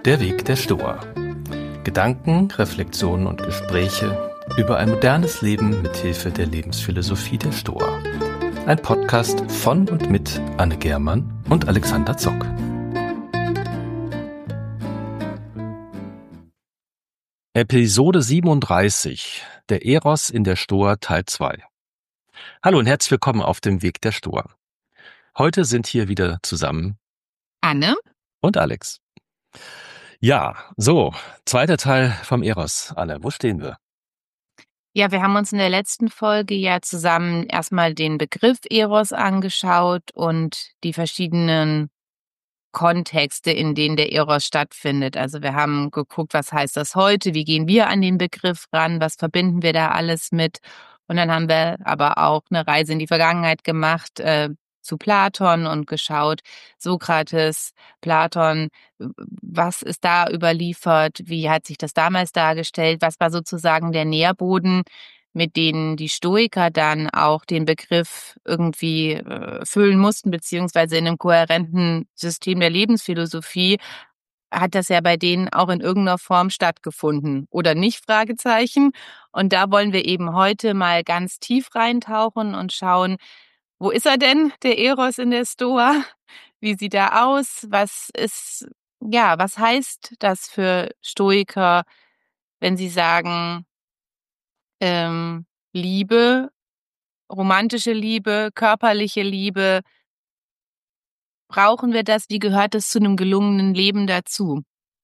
Der Weg der Stoa. Gedanken, Reflexionen und Gespräche über ein modernes Leben mit Hilfe der Lebensphilosophie der Stoa. Ein Podcast von und mit Anne Germann und Alexander Zock. Episode 37, der Eros in der Stoa Teil 2. Hallo und herzlich willkommen auf dem Weg der Stoa. Heute sind hier wieder zusammen Anne und Alex. Ja, so, zweiter Teil vom Eros. Anne, wo stehen wir? Ja, wir haben uns in der letzten Folge ja zusammen erstmal den Begriff Eros angeschaut und die verschiedenen Kontexte, in denen der Eros stattfindet. Also wir haben geguckt, was heißt das heute, wie gehen wir an den Begriff ran, was verbinden wir da alles mit. Und dann haben wir aber auch eine Reise in die Vergangenheit gemacht, zu Platon und geschaut, Sokrates, Platon, was ist da überliefert, wie hat sich das damals dargestellt, was war sozusagen der Nährboden, mit denen die Stoiker dann auch den Begriff irgendwie füllen mussten, beziehungsweise in einem kohärenten System der Lebensphilosophie hat das ja bei denen auch in irgendeiner Form stattgefunden oder nicht, Fragezeichen. Und da wollen wir eben heute mal ganz tief reintauchen und schauen, wo ist er denn, der Eros in der Stoa? Wie sieht er aus? Was heißt das für Stoiker, wenn sie sagen, Liebe, romantische Liebe, körperliche Liebe, brauchen wir das? Wie gehört es zu einem gelungenen Leben dazu?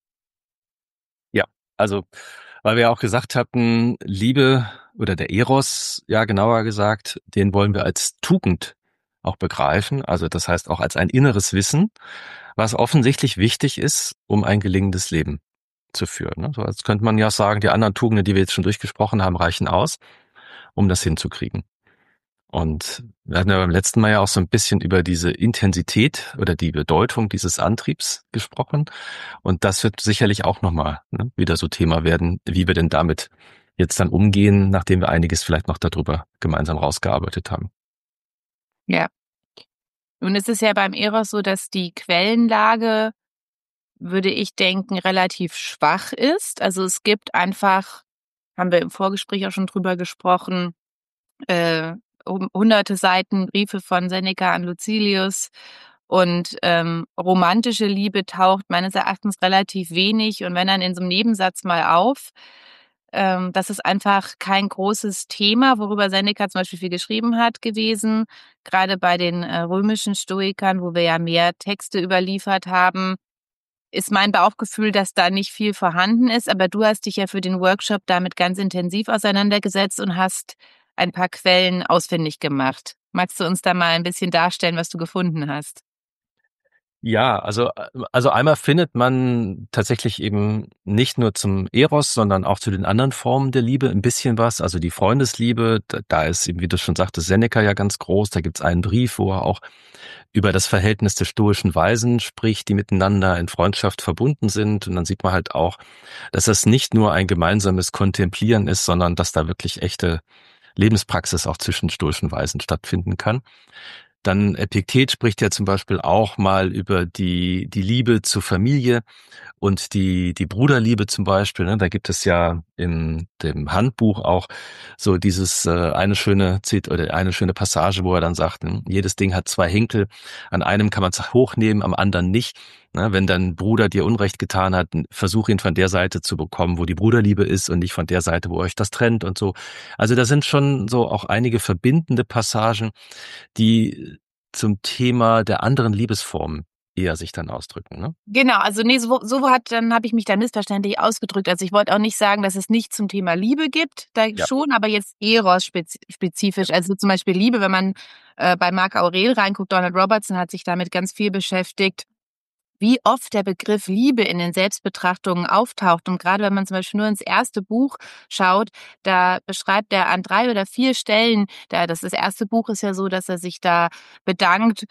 Ja, also, weil wir ja auch gesagt hatten, Liebe oder der Eros, ja genauer gesagt, den wollen wir als Tugend auch begreifen. Also das heißt auch als ein inneres Wissen, was offensichtlich wichtig ist, um ein gelingendes Leben zu führen. Ne? So als könnte man ja sagen, die anderen Tugenden, die wir jetzt schon durchgesprochen haben, reichen aus, um das hinzukriegen. Und wir hatten ja beim letzten Mal ja auch so ein bisschen über diese Intensität oder die Bedeutung dieses Antriebs gesprochen. Und das wird sicherlich auch nochmal wieder so Thema werden, wie wir denn damit jetzt dann umgehen, nachdem wir einiges vielleicht noch darüber gemeinsam rausgearbeitet haben. Ja. Nun ist es ja beim Eros so, dass die Quellenlage, würde ich denken, relativ schwach ist. Also es gibt einfach, haben wir im Vorgespräch auch schon drüber gesprochen, hunderte Seiten Briefe von Seneca an Lucilius und romantische Liebe taucht meines Erachtens relativ wenig und wenn dann in so einem Nebensatz mal auf. Das ist einfach kein großes Thema, worüber Seneca zum Beispiel viel geschrieben hat gewesen. Gerade bei den römischen Stoikern, wo wir ja mehr Texte überliefert haben, ist mein Bauchgefühl, dass da nicht viel vorhanden ist. Aber du hast dich ja für den Workshop damit ganz intensiv auseinandergesetzt und hast ein paar Quellen ausfindig gemacht. Magst du uns da mal ein bisschen darstellen, was du gefunden hast? Ja, also einmal findet man tatsächlich eben nicht nur zum Eros, sondern auch zu den anderen Formen der Liebe ein bisschen was. Also die Freundesliebe, da ist eben, wie du schon sagtest, Seneca ja ganz groß. Da gibt's einen Brief, wo er auch über das Verhältnis der stoischen Weisen spricht, die miteinander in Freundschaft verbunden sind. Und dann sieht man halt auch, dass das nicht nur ein gemeinsames Kontemplieren ist, sondern dass da wirklich echte Lebenspraxis auch zwischen stoischen Weisen stattfinden kann. Dann Epiktet spricht ja zum Beispiel auch mal über die Liebe zur Familie und die Bruderliebe zum Beispiel. Ne? Da gibt es ja in dem Handbuch auch so dieses eine schöne Passage, wo er dann sagt, jedes Ding hat zwei Hinkel. An einem kann man es hochnehmen, am anderen nicht. Ne? Wenn dein Bruder dir Unrecht getan hat, versuch ihn von der Seite zu bekommen, wo die Bruderliebe ist und nicht von der Seite, wo euch das trennt und so. Also da sind schon so auch einige verbindende Passagen, die zum Thema der anderen Liebesformen eher sich dann ausdrücken, ne? Genau, also nee, dann habe ich mich da missverständlich ausgedrückt. Also ich wollte auch nicht sagen, dass es nicht zum Thema Liebe gibt, da Ja. schon, aber jetzt Eros spezifisch. Also zum Beispiel Liebe, wenn man bei Marc Aurel reinguckt, Donald Robertson hat sich damit ganz viel beschäftigt, wie oft der Begriff Liebe in den Selbstbetrachtungen auftaucht. Und gerade wenn man zum Beispiel nur ins erste Buch schaut, da beschreibt er an 3 oder 4 Stellen, das erste Buch ist ja so, dass er sich da bedankt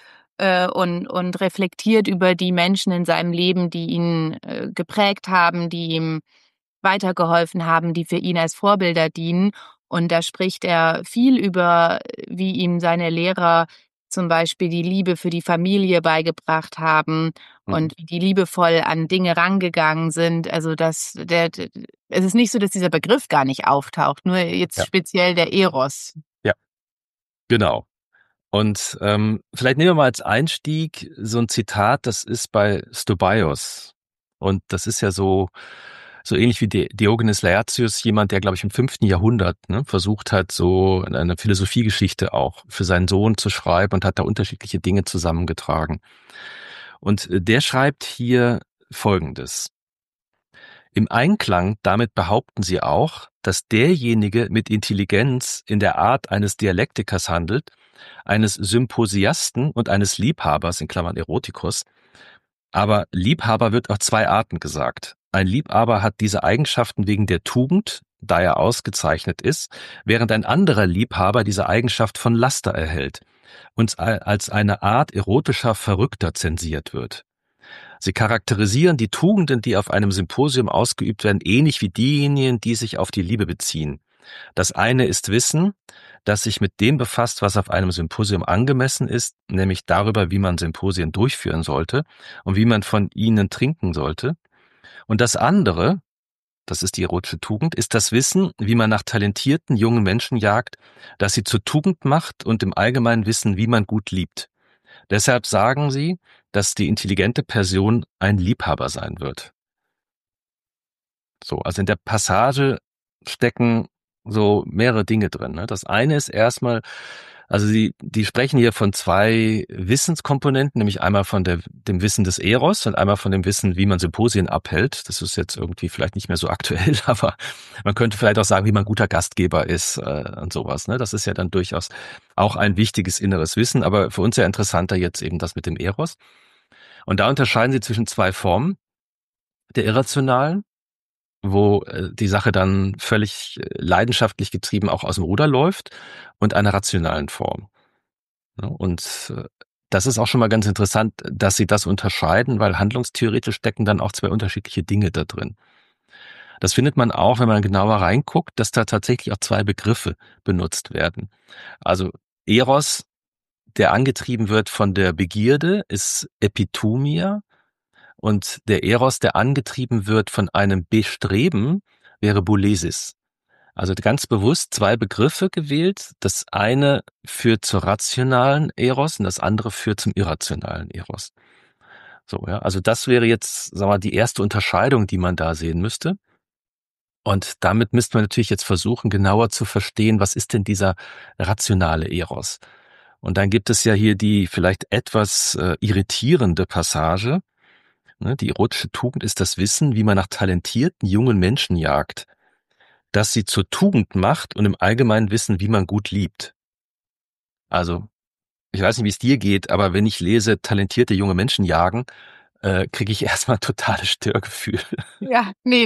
und reflektiert über die Menschen in seinem Leben, die ihn geprägt haben, die ihm weitergeholfen haben, die für ihn als Vorbilder dienen. Und da spricht er viel über, wie ihm seine Lehrer zum Beispiel die Liebe für die Familie beigebracht haben Mhm. und wie die liebevoll an Dinge rangegangen sind. Also, es ist nicht so, dass dieser Begriff gar nicht auftaucht, nur jetzt Ja, speziell der Eros. ja, genau. Und vielleicht nehmen wir mal als Einstieg so ein Zitat, das ist bei Stobaios. Und das ist ja so ähnlich wie Diogenes Laertius, jemand, der, glaube ich, im 5. Jahrhundert versucht hat, so eine Philosophiegeschichte auch für seinen Sohn zu schreiben und hat da unterschiedliche Dinge zusammengetragen. Und der schreibt hier Folgendes. Im Einklang damit behaupten sie auch, dass derjenige mit Intelligenz in der Art eines Dialektikers handelt, eines Symposiasten und eines Liebhabers (Erotikus). Aber Liebhaber wird auf zwei Arten gesagt. Ein Liebhaber hat diese Eigenschaften wegen der Tugend, da er ausgezeichnet ist, während ein anderer Liebhaber diese Eigenschaft von Laster erhält und als eine Art erotischer Verrückter zensiert wird. Sie charakterisieren die Tugenden, die auf einem Symposium ausgeübt werden, ähnlich wie diejenigen, die sich auf die Liebe beziehen. Das eine ist Wissen, das sich mit dem befasst, was auf einem Symposium angemessen ist, nämlich darüber, wie man Symposien durchführen sollte und wie man von ihnen trinken sollte. Und das andere, das ist die erotische Tugend, ist das Wissen, wie man nach talentierten jungen Menschen jagt, das sie zur Tugend macht und im Allgemeinen Wissen, wie man gut liebt. Deshalb sagen sie, dass die intelligente Person ein Liebhaber sein wird. So, also in der Passage stecken so mehrere Dinge drin. Ne? Das eine ist erstmal, also die sprechen hier von zwei Wissenskomponenten, nämlich einmal von dem Wissen des Eros und einmal von dem Wissen, wie man Symposien abhält. Das ist jetzt irgendwie vielleicht nicht mehr so aktuell, aber man könnte vielleicht auch sagen, wie man guter Gastgeber ist und sowas. Ne? Das ist ja dann durchaus auch ein wichtiges inneres Wissen, aber für uns ja interessanter jetzt eben das mit dem Eros. Und da unterscheiden sie zwischen zwei Formen der irrationalen, wo die Sache dann völlig leidenschaftlich getrieben auch aus dem Ruder läuft, und einer rationalen Form. Ne? Und das ist auch schon mal ganz interessant, dass sie das unterscheiden, weil handlungstheoretisch stecken dann auch zwei unterschiedliche Dinge da drin. Das findet man auch, wenn man genauer reinguckt, dass da tatsächlich auch zwei Begriffe benutzt werden. Also Eros, der angetrieben wird von der Begierde, ist Epithumia. Und der Eros, der angetrieben wird von einem Bestreben, wäre Bulesis. Also ganz bewusst zwei Begriffe gewählt. Das eine führt zur rationalen Eros und das andere führt zum irrationalen Eros. So, ja. Also das wäre jetzt, sagen wir mal, die erste Unterscheidung, die man da sehen müsste. Und damit müsste man natürlich jetzt versuchen, genauer zu verstehen, was ist denn dieser rationale Eros? Und dann gibt es ja hier die vielleicht etwas irritierende Passage. Ne, die erotische Tugend ist das Wissen, wie man nach talentierten jungen Menschen jagt, das sie zur Tugend macht und im Allgemeinen Wissen, wie man gut liebt. Also, ich weiß nicht, wie es dir geht, aber wenn ich lese, talentierte junge Menschen jagen, kriege ich erstmal totales Störgefühl. Ja, ne,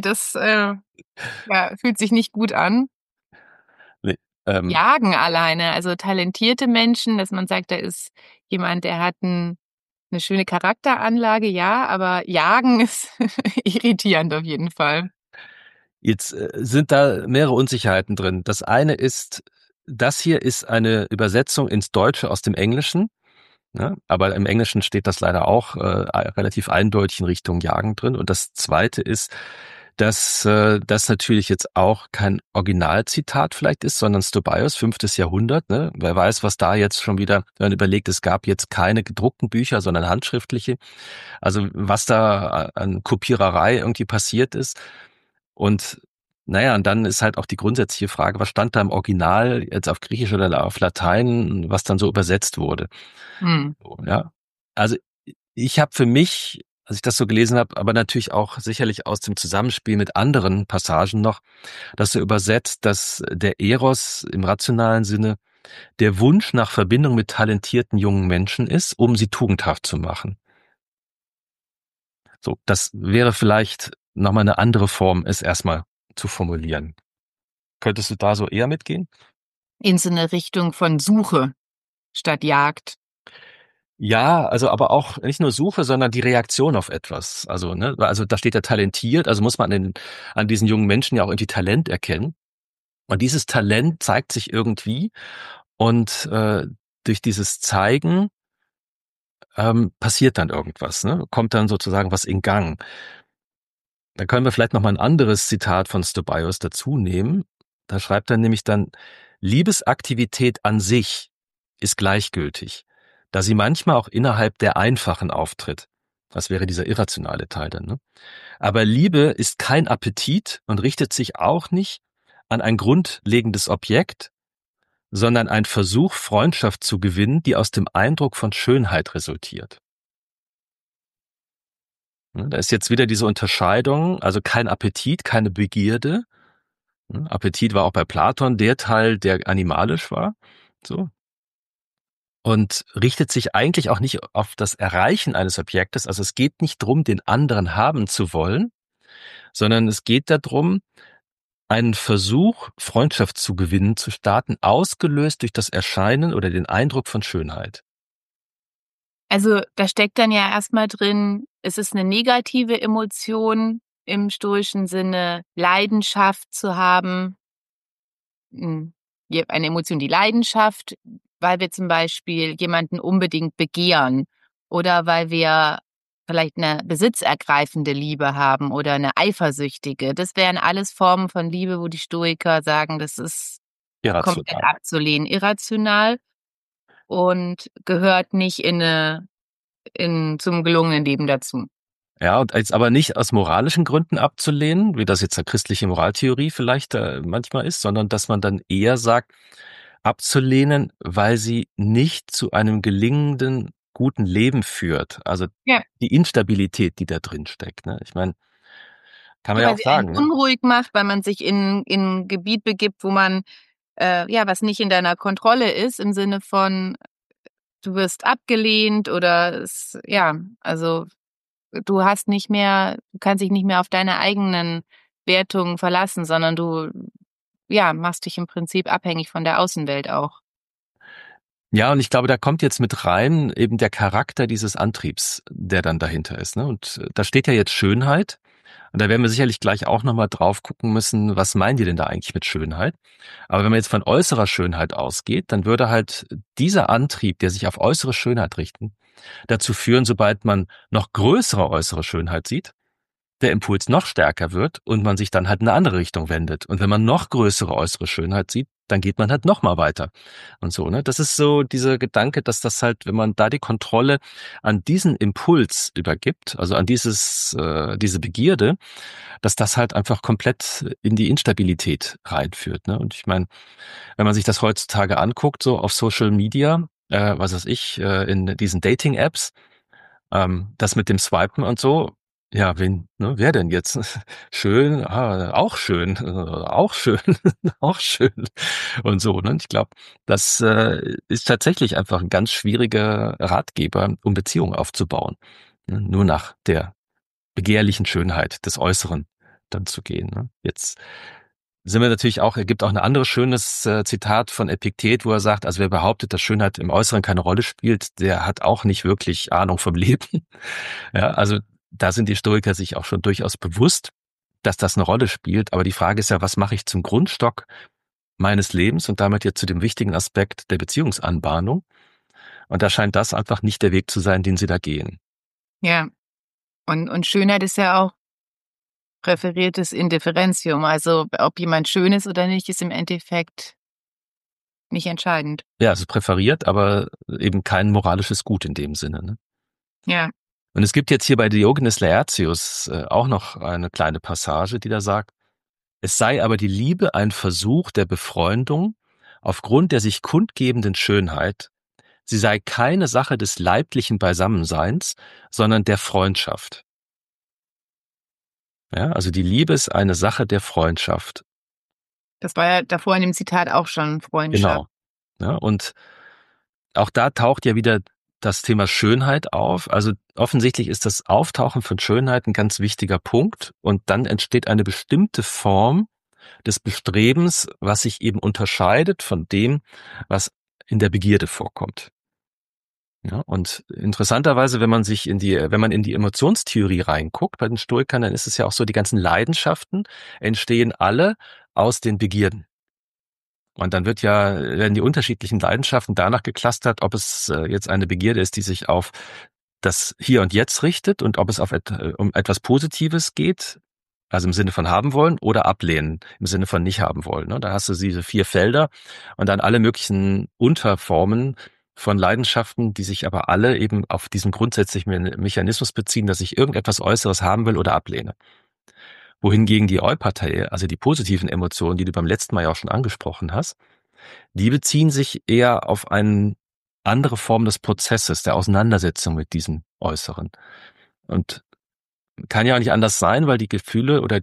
ja, fühlt sich nicht gut an. Nee, ähm, Jagen alleine, also talentierte Menschen, dass man sagt, da ist jemand, der hat 'ne schöne Charakteranlage, ja, aber Jagen ist irritierend auf jeden Fall. jetzt sind da mehrere Unsicherheiten drin. Das eine ist, das hier ist eine Übersetzung ins Deutsche aus dem Englischen. Ne? Aber im Englischen steht das leider auch relativ eindeutig in Richtung Jagen drin. Und das Zweite ist, dass das natürlich jetzt auch kein Originalzitat vielleicht ist, sondern Stobaios, 5. Jahrhundert. Ne? Wer weiß, was da jetzt schon wieder, wenn man überlegt, es gab jetzt keine gedruckten Bücher, sondern handschriftliche. Also was da an Kopiererei irgendwie passiert ist. Und naja, und dann ist halt auch die grundsätzliche Frage, was stand da im Original jetzt auf Griechisch oder auf Latein, was dann so übersetzt wurde. Mhm. So, ja. Also ich habe für mich, als ich das so gelesen habe, aber natürlich auch sicherlich aus dem Zusammenspiel mit anderen Passagen noch, dass so übersetzt, dass der Eros im rationalen Sinne der Wunsch nach Verbindung mit talentierten jungen Menschen ist, um sie tugendhaft zu machen. So, das wäre vielleicht nochmal eine andere Form, es erstmal zu formulieren. Könntest du da so eher mitgehen? In so 'ne Richtung von Suche statt Jagd. Ja, also aber auch nicht nur Suche, sondern die Reaktion auf etwas. Also, ne, also da steht ja talentiert, also muss man an diesen jungen Menschen ja auch irgendwie Talent erkennen. Und dieses Talent zeigt sich irgendwie und durch dieses Zeigen passiert dann irgendwas, ne? Kommt dann sozusagen was in Gang. Da können wir vielleicht noch mal ein anderes Zitat von Stobaeus dazu nehmen. Da schreibt er nämlich dann: Liebesaktivität an sich ist gleichgültig, da sie manchmal auch innerhalb der Einfachen auftritt. Das wäre dieser irrationale Teil dann, ne? Aber Liebe ist kein Appetit und richtet sich auch nicht an ein grundlegendes Objekt, sondern ein Versuch, Freundschaft zu gewinnen, die aus dem Eindruck von Schönheit resultiert. Da ist jetzt wieder diese Unterscheidung, also kein Appetit, keine Begierde. Appetit war auch bei Platon der Teil, der animalisch war. So. Und richtet sich eigentlich auch nicht auf das Erreichen eines Objektes. Also es geht nicht darum, den anderen haben zu wollen, sondern es geht darum, einen Versuch, Freundschaft zu gewinnen, zu starten, ausgelöst durch das Erscheinen oder den Eindruck von Schönheit. Also da steckt dann ja erstmal drin, es ist eine negative Emotion im stoischen Sinne, Leidenschaft zu haben. Eine Emotion, die Leidenschaft, weil wir zum Beispiel jemanden unbedingt begehren oder weil wir vielleicht eine besitzergreifende Liebe haben oder eine eifersüchtige. Das wären alles Formen von Liebe, wo die Stoiker sagen, das ist komplett Irrational. abzulehnen, irrational und gehört nicht zum gelungenen Leben dazu. Ja, und jetzt aber nicht aus moralischen Gründen abzulehnen, wie das jetzt eine christliche Moraltheorie vielleicht manchmal ist, sondern dass man dann eher sagt, abzulehnen, weil sie nicht zu einem gelingenden, guten Leben führt. Also Ja. die Instabilität, die da drin steckt. Ne? Ich meine, kann man ja Weil auch sie einen sagen. Ne? unruhig macht, weil man sich in 'n Gebiet begibt, wo man was nicht in deiner Kontrolle ist, im Sinne von, du wirst abgelehnt oder also du kannst dich nicht mehr auf deine eigenen Wertungen verlassen, sondern du, machst dich im Prinzip abhängig von der Außenwelt auch. Ja, und ich glaube, da kommt jetzt mit rein eben der Charakter dieses Antriebs, der dann dahinter ist. Ne? Und da steht ja jetzt Schönheit. Und da werden wir sicherlich gleich auch nochmal drauf gucken müssen, was meinen die denn da eigentlich mit Schönheit? Aber wenn man jetzt von äußerer Schönheit ausgeht, dann würde halt dieser Antrieb, der sich auf äußere Schönheit richten, dazu führen, sobald man noch größere äußere Schönheit sieht, der Impuls noch stärker wird und man sich dann halt in eine andere Richtung wendet. Und wenn man noch größere äußere Schönheit sieht, dann geht man halt noch mal weiter und so, ne? Das ist so dieser Gedanke, dass das halt, wenn man da die Kontrolle an diesen Impuls übergibt, also an diese Begierde, dass das halt einfach komplett in die Instabilität reinführt, ne? Und ich meine, wenn man sich das heutzutage anguckt, so auf Social Media, was weiß ich, in diesen Dating-Apps, das mit dem Swipen und so, ja, wer denn jetzt? Schön, auch schön, auch schön, auch schön und so, ne? Ich glaube, das ist tatsächlich einfach ein ganz schwieriger Ratgeber, um Beziehungen aufzubauen, ne? Nur nach der begehrlichen Schönheit des Äußeren dann zu gehen, ne? Jetzt sind wir natürlich auch, er gibt auch ein anderes schönes Zitat von Epiktet, wo er sagt, also wer behauptet, dass Schönheit im Äußeren keine Rolle spielt, der hat auch nicht wirklich Ahnung vom Leben. Ja, also da sind die Stoiker sich auch schon durchaus bewusst, dass das eine Rolle spielt. Aber die Frage ist ja, was mache ich zum Grundstock meines Lebens und damit jetzt zu dem wichtigen Aspekt der Beziehungsanbahnung? Und da scheint das einfach nicht der Weg zu sein, den sie da gehen. Ja, und Schönheit ist ja auch präferiertes Indifferentium. Also, ob jemand schön ist oder nicht, ist im Endeffekt nicht entscheidend. Ja, also präferiert, aber eben kein moralisches Gut in dem Sinne. Ne? Ja. Und es gibt jetzt hier bei Diogenes Laertius auch noch eine kleine Passage, die da sagt, es sei aber die Liebe ein Versuch der Befreundung aufgrund der sich kundgebenden Schönheit, sie sei keine Sache des leiblichen Beisammenseins, sondern der Freundschaft. Ja, also die Liebe ist eine Sache der Freundschaft. Das war ja davor in dem Zitat auch schon Freundschaft. Genau. Ja, und auch da taucht ja wieder das Thema Schönheit auf. Also offensichtlich ist das Auftauchen von Schönheit ein ganz wichtiger Punkt und dann entsteht eine bestimmte Form des Bestrebens, was sich eben unterscheidet von dem, was in der Begierde vorkommt. Ja, und interessanterweise, wenn man in die Emotionstheorie reinguckt bei den Stoikern, dann ist es ja auch so, die ganzen Leidenschaften entstehen alle aus den Begierden. Und dann werden die unterschiedlichen Leidenschaften danach geclustert, ob es jetzt eine Begierde ist, die sich auf das Hier und Jetzt richtet und ob es um etwas Positives geht, also im Sinne von haben wollen oder ablehnen, im Sinne von nicht haben wollen. Ne? Da hast du diese 4 Felder und dann alle möglichen Unterformen von Leidenschaften, die sich aber alle eben auf diesen grundsätzlichen Mechanismus beziehen, dass ich irgendetwas Äußeres haben will oder ablehne. Wohingegen die Eupathie, also die positiven Emotionen, die du beim letzten Mal ja auch schon angesprochen hast, die beziehen sich eher auf eine andere Form des Prozesses, der Auseinandersetzung mit diesem Äußeren. Und kann ja auch nicht anders sein, weil die Gefühle oder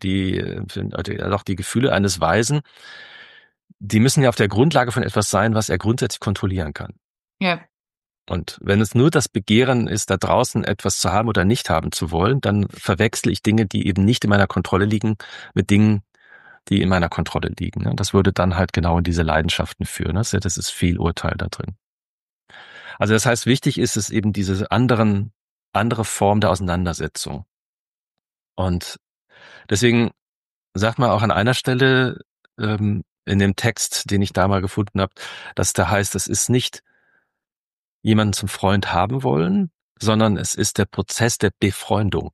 die Gefühle eines Weisen, die müssen ja auf der Grundlage von etwas sein, was er grundsätzlich kontrollieren kann. Ja. Und wenn es nur das Begehren ist, da draußen etwas zu haben oder nicht haben zu wollen, dann verwechsel ich Dinge, die eben nicht in meiner Kontrolle liegen, mit Dingen, die in meiner Kontrolle liegen. Das würde dann halt genau in diese Leidenschaften führen. Das ist viel Urteil da drin. Also das heißt, wichtig ist es eben diese andere Form der Auseinandersetzung. Und deswegen sagt man auch an einer Stelle in dem Text, den ich da mal gefunden habe, dass da heißt, es ist nicht jemanden zum Freund haben wollen, sondern es ist der Prozess der Befreundung.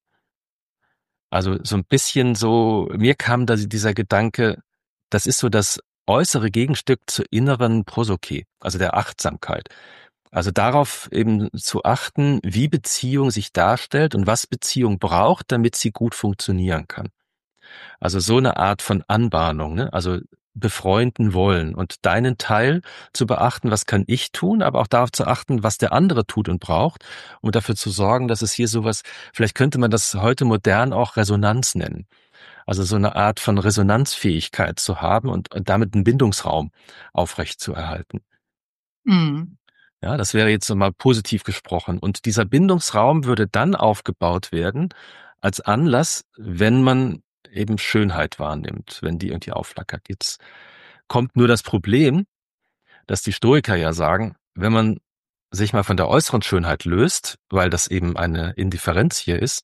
Also so ein bisschen so, mir kam da dieser Gedanke, das ist so das äußere Gegenstück zur inneren Prosoké, also der Achtsamkeit. Also darauf eben zu achten, wie Beziehung sich darstellt und was Beziehung braucht, damit sie gut funktionieren kann. Also so eine Art von Anbahnung, ne? Also befreunden wollen und deinen Teil zu beachten, was kann ich tun, aber auch darauf zu achten, was der andere tut und braucht, um dafür zu sorgen, dass es hier sowas, vielleicht könnte man das heute modern auch Resonanz nennen. Also so eine Art von Resonanzfähigkeit zu haben und damit einen Bindungsraum aufrecht zu erhalten. Mhm. Ja, das wäre jetzt so mal positiv gesprochen. Und dieser Bindungsraum würde dann aufgebaut werden als Anlass, wenn man eben Schönheit wahrnimmt, wenn die irgendwie aufflackert. Jetzt kommt nur das Problem, dass die Stoiker ja sagen, wenn man sich mal von der äußeren Schönheit löst, weil das eben eine Indifferenz hier ist,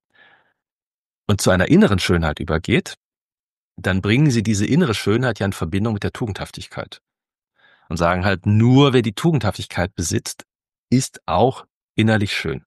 und zu einer inneren Schönheit übergeht, dann bringen sie diese innere Schönheit ja in Verbindung mit der Tugendhaftigkeit. Und sagen halt, nur wer die Tugendhaftigkeit besitzt, ist auch innerlich schön.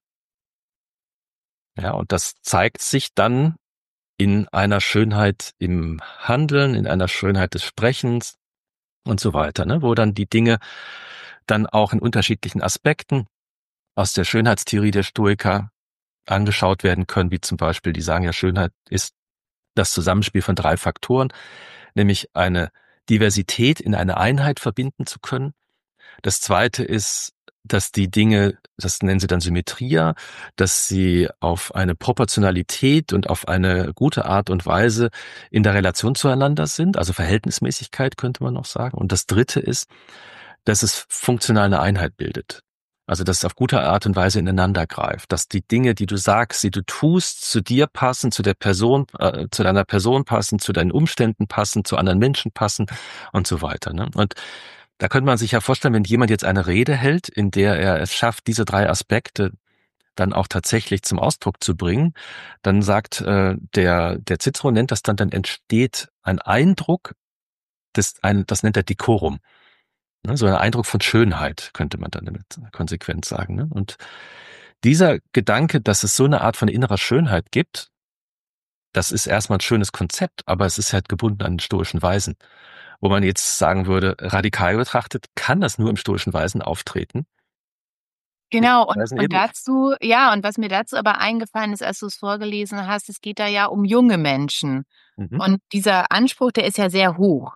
Ja, und das zeigt sich dann in einer Schönheit im Handeln, in einer Schönheit des Sprechens und so weiter, ne? Wo dann die Dinge dann auch in unterschiedlichen Aspekten aus der Schönheitstheorie der Stoiker angeschaut werden können, wie zum Beispiel, die sagen ja, Schönheit ist das Zusammenspiel von 3 Faktoren, nämlich eine Diversität in eine Einheit verbinden zu können. Das Zweite ist, dass die Dinge, das nennen sie dann Symmetria, dass sie auf eine Proportionalität und auf eine gute Art und Weise in der Relation zueinander sind, also Verhältnismäßigkeit könnte man noch sagen. Und das Dritte ist, dass es funktional eine Einheit bildet. Also, dass es auf gute Art und Weise ineinander greift, dass die Dinge, die du sagst, die du tust, zu dir passen, zu der Person, zu deiner Person passen, zu deinen Umständen passen, zu anderen Menschen passen und so weiter. Ne? Und da könnte man sich ja vorstellen, wenn jemand jetzt eine Rede hält, in der er es schafft, diese 3 Aspekte dann auch tatsächlich zum Ausdruck zu bringen, dann sagt der Cicero nennt das dann entsteht ein Eindruck, das nennt er Dekorum. Ne, so ein Eindruck von Schönheit, könnte man dann damit konsequent sagen. Ne? Und dieser Gedanke, dass es so eine Art von innerer Schönheit gibt, das ist erstmal ein schönes Konzept, aber es ist halt gebunden an den stoischen Weisen. Wo man jetzt sagen würde, radikal betrachtet, kann das nur im stoischen Weisen auftreten. Genau, Weisen und eben. dazu, ja, und was mir dazu aber eingefallen ist, als du es vorgelesen hast, es geht da ja um junge Menschen. Mhm. Und dieser Anspruch, der ist ja sehr hoch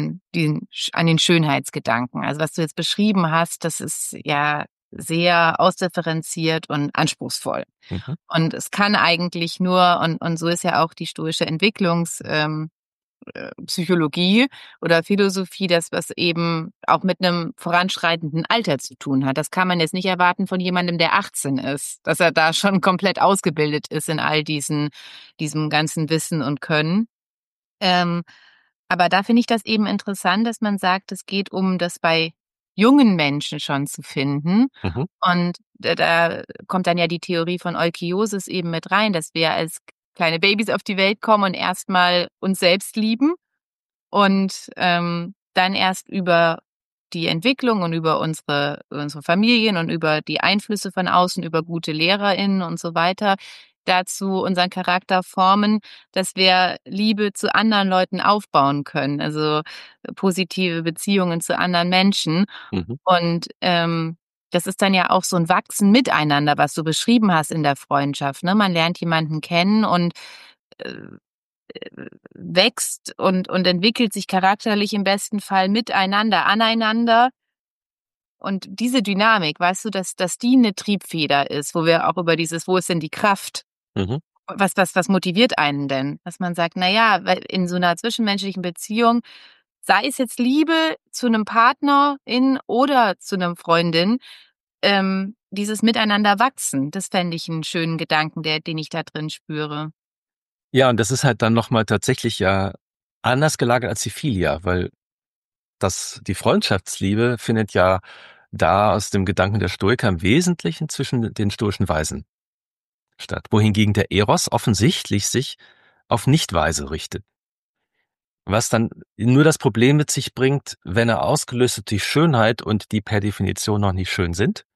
an den Schönheitsgedanken. Also was du jetzt beschrieben hast, das ist ja sehr ausdifferenziert und anspruchsvoll. Mhm. Und es kann eigentlich nur, und so ist ja auch die stoische Psychologie oder Philosophie, das was eben auch mit einem voranschreitenden Alter zu tun hat. Das kann man jetzt nicht erwarten von jemandem, der 18 ist, dass er da schon komplett ausgebildet ist in all diesem ganzen Wissen und Können. Ähm, aber da finde ich das eben interessant, dass man sagt, es geht um das bei jungen Menschen schon zu finden. Mhm. Und da kommt dann ja die Theorie von Eukiosis eben mit rein, dass wir als kleine Babys auf die Welt kommen und erstmal uns selbst lieben und dann erst über die Entwicklung und über unsere Familien und über die Einflüsse von außen, über gute LehrerInnen und so weiter, dazu unseren Charakter formen, dass wir Liebe zu anderen Leuten aufbauen können, also positive Beziehungen zu anderen Menschen. Mhm. Und das ist dann ja auch so ein Wachsen miteinander, was du beschrieben hast in der Freundschaft, ne? Man lernt jemanden kennen und äh, wächst und entwickelt sich charakterlich im besten Fall miteinander, aneinander. Und diese Dynamik, weißt du, dass die eine Triebfeder ist, wo wir auch über dieses, wo ist denn die Kraft? Mhm. Was motiviert einen denn? Dass man sagt, na ja, weil in so einer zwischenmenschlichen Beziehung, sei es jetzt Liebe zu einem Partnerin oder zu einer Freundin, dieses Miteinander wachsen, das fände ich einen schönen Gedanken, den ich da drin spüre. Ja, und das ist halt dann nochmal tatsächlich ja anders gelagert als die Philia, weil die Freundschaftsliebe findet ja da aus dem Gedanken der Stoiker im Wesentlichen zwischen den stoischen Weisen statt, wohingegen der Eros offensichtlich sich auf Nicht-Weise richtet. Was dann nur das Problem mit sich bringt, wenn er ausgelöst wird durch Schönheit und die per Definition noch nicht schön sind,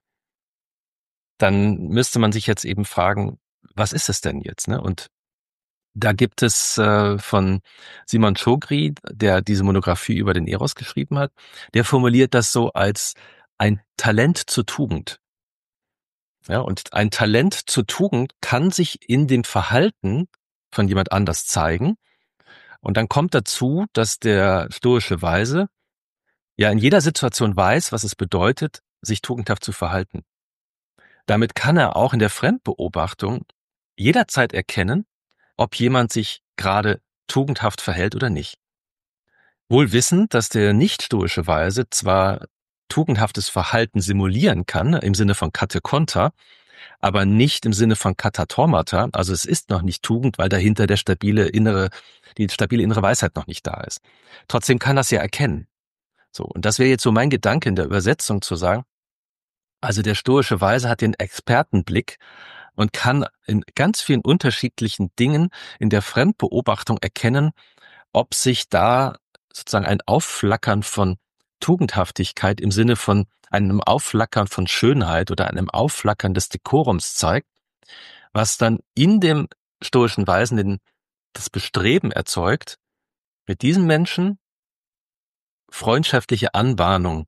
dann müsste man sich jetzt eben fragen, was ist es denn jetzt? Ne? Und da gibt es von Simon Chogri, der diese Monographie über den Eros geschrieben hat, der formuliert das so als ein Talent zur Tugend. Ja, und ein Talent zur Tugend kann sich in dem Verhalten von jemand anders zeigen. Und dann kommt dazu, dass der stoische Weise ja in jeder Situation weiß, was es bedeutet, sich tugendhaft zu verhalten. Damit kann er auch in der Fremdbeobachtung jederzeit erkennen, ob jemand sich gerade tugendhaft verhält oder nicht. Wohl wissend, dass der nicht-stoische Weise zwar tugendhaftes Verhalten simulieren kann, im Sinne von Kate-Konter, aber nicht im Sinne von Katatormata. Also es ist noch nicht Tugend, weil dahinter die stabile innere Weisheit noch nicht da ist. Trotzdem kann das ja erkennen. So. Und das wäre jetzt so mein Gedanke in der Übersetzung zu sagen, also der stoische Weise hat den Expertenblick und kann in ganz vielen unterschiedlichen Dingen in der Fremdbeobachtung erkennen, ob sich da sozusagen ein Aufflackern von Tugendhaftigkeit im Sinne von einem Aufflackern von Schönheit oder einem Aufflackern des Dekorums zeigt, was dann in dem stoischen Weisen das Bestreben erzeugt, mit diesem Menschen freundschaftliche Anbahnung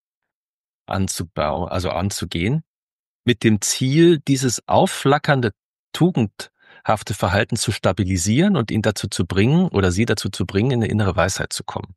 anzubauen, also anzugehen, mit dem Ziel, dieses aufflackernde, tugendhafte Verhalten zu stabilisieren und ihn dazu zu bringen oder sie dazu zu bringen, in eine innere Weisheit zu kommen.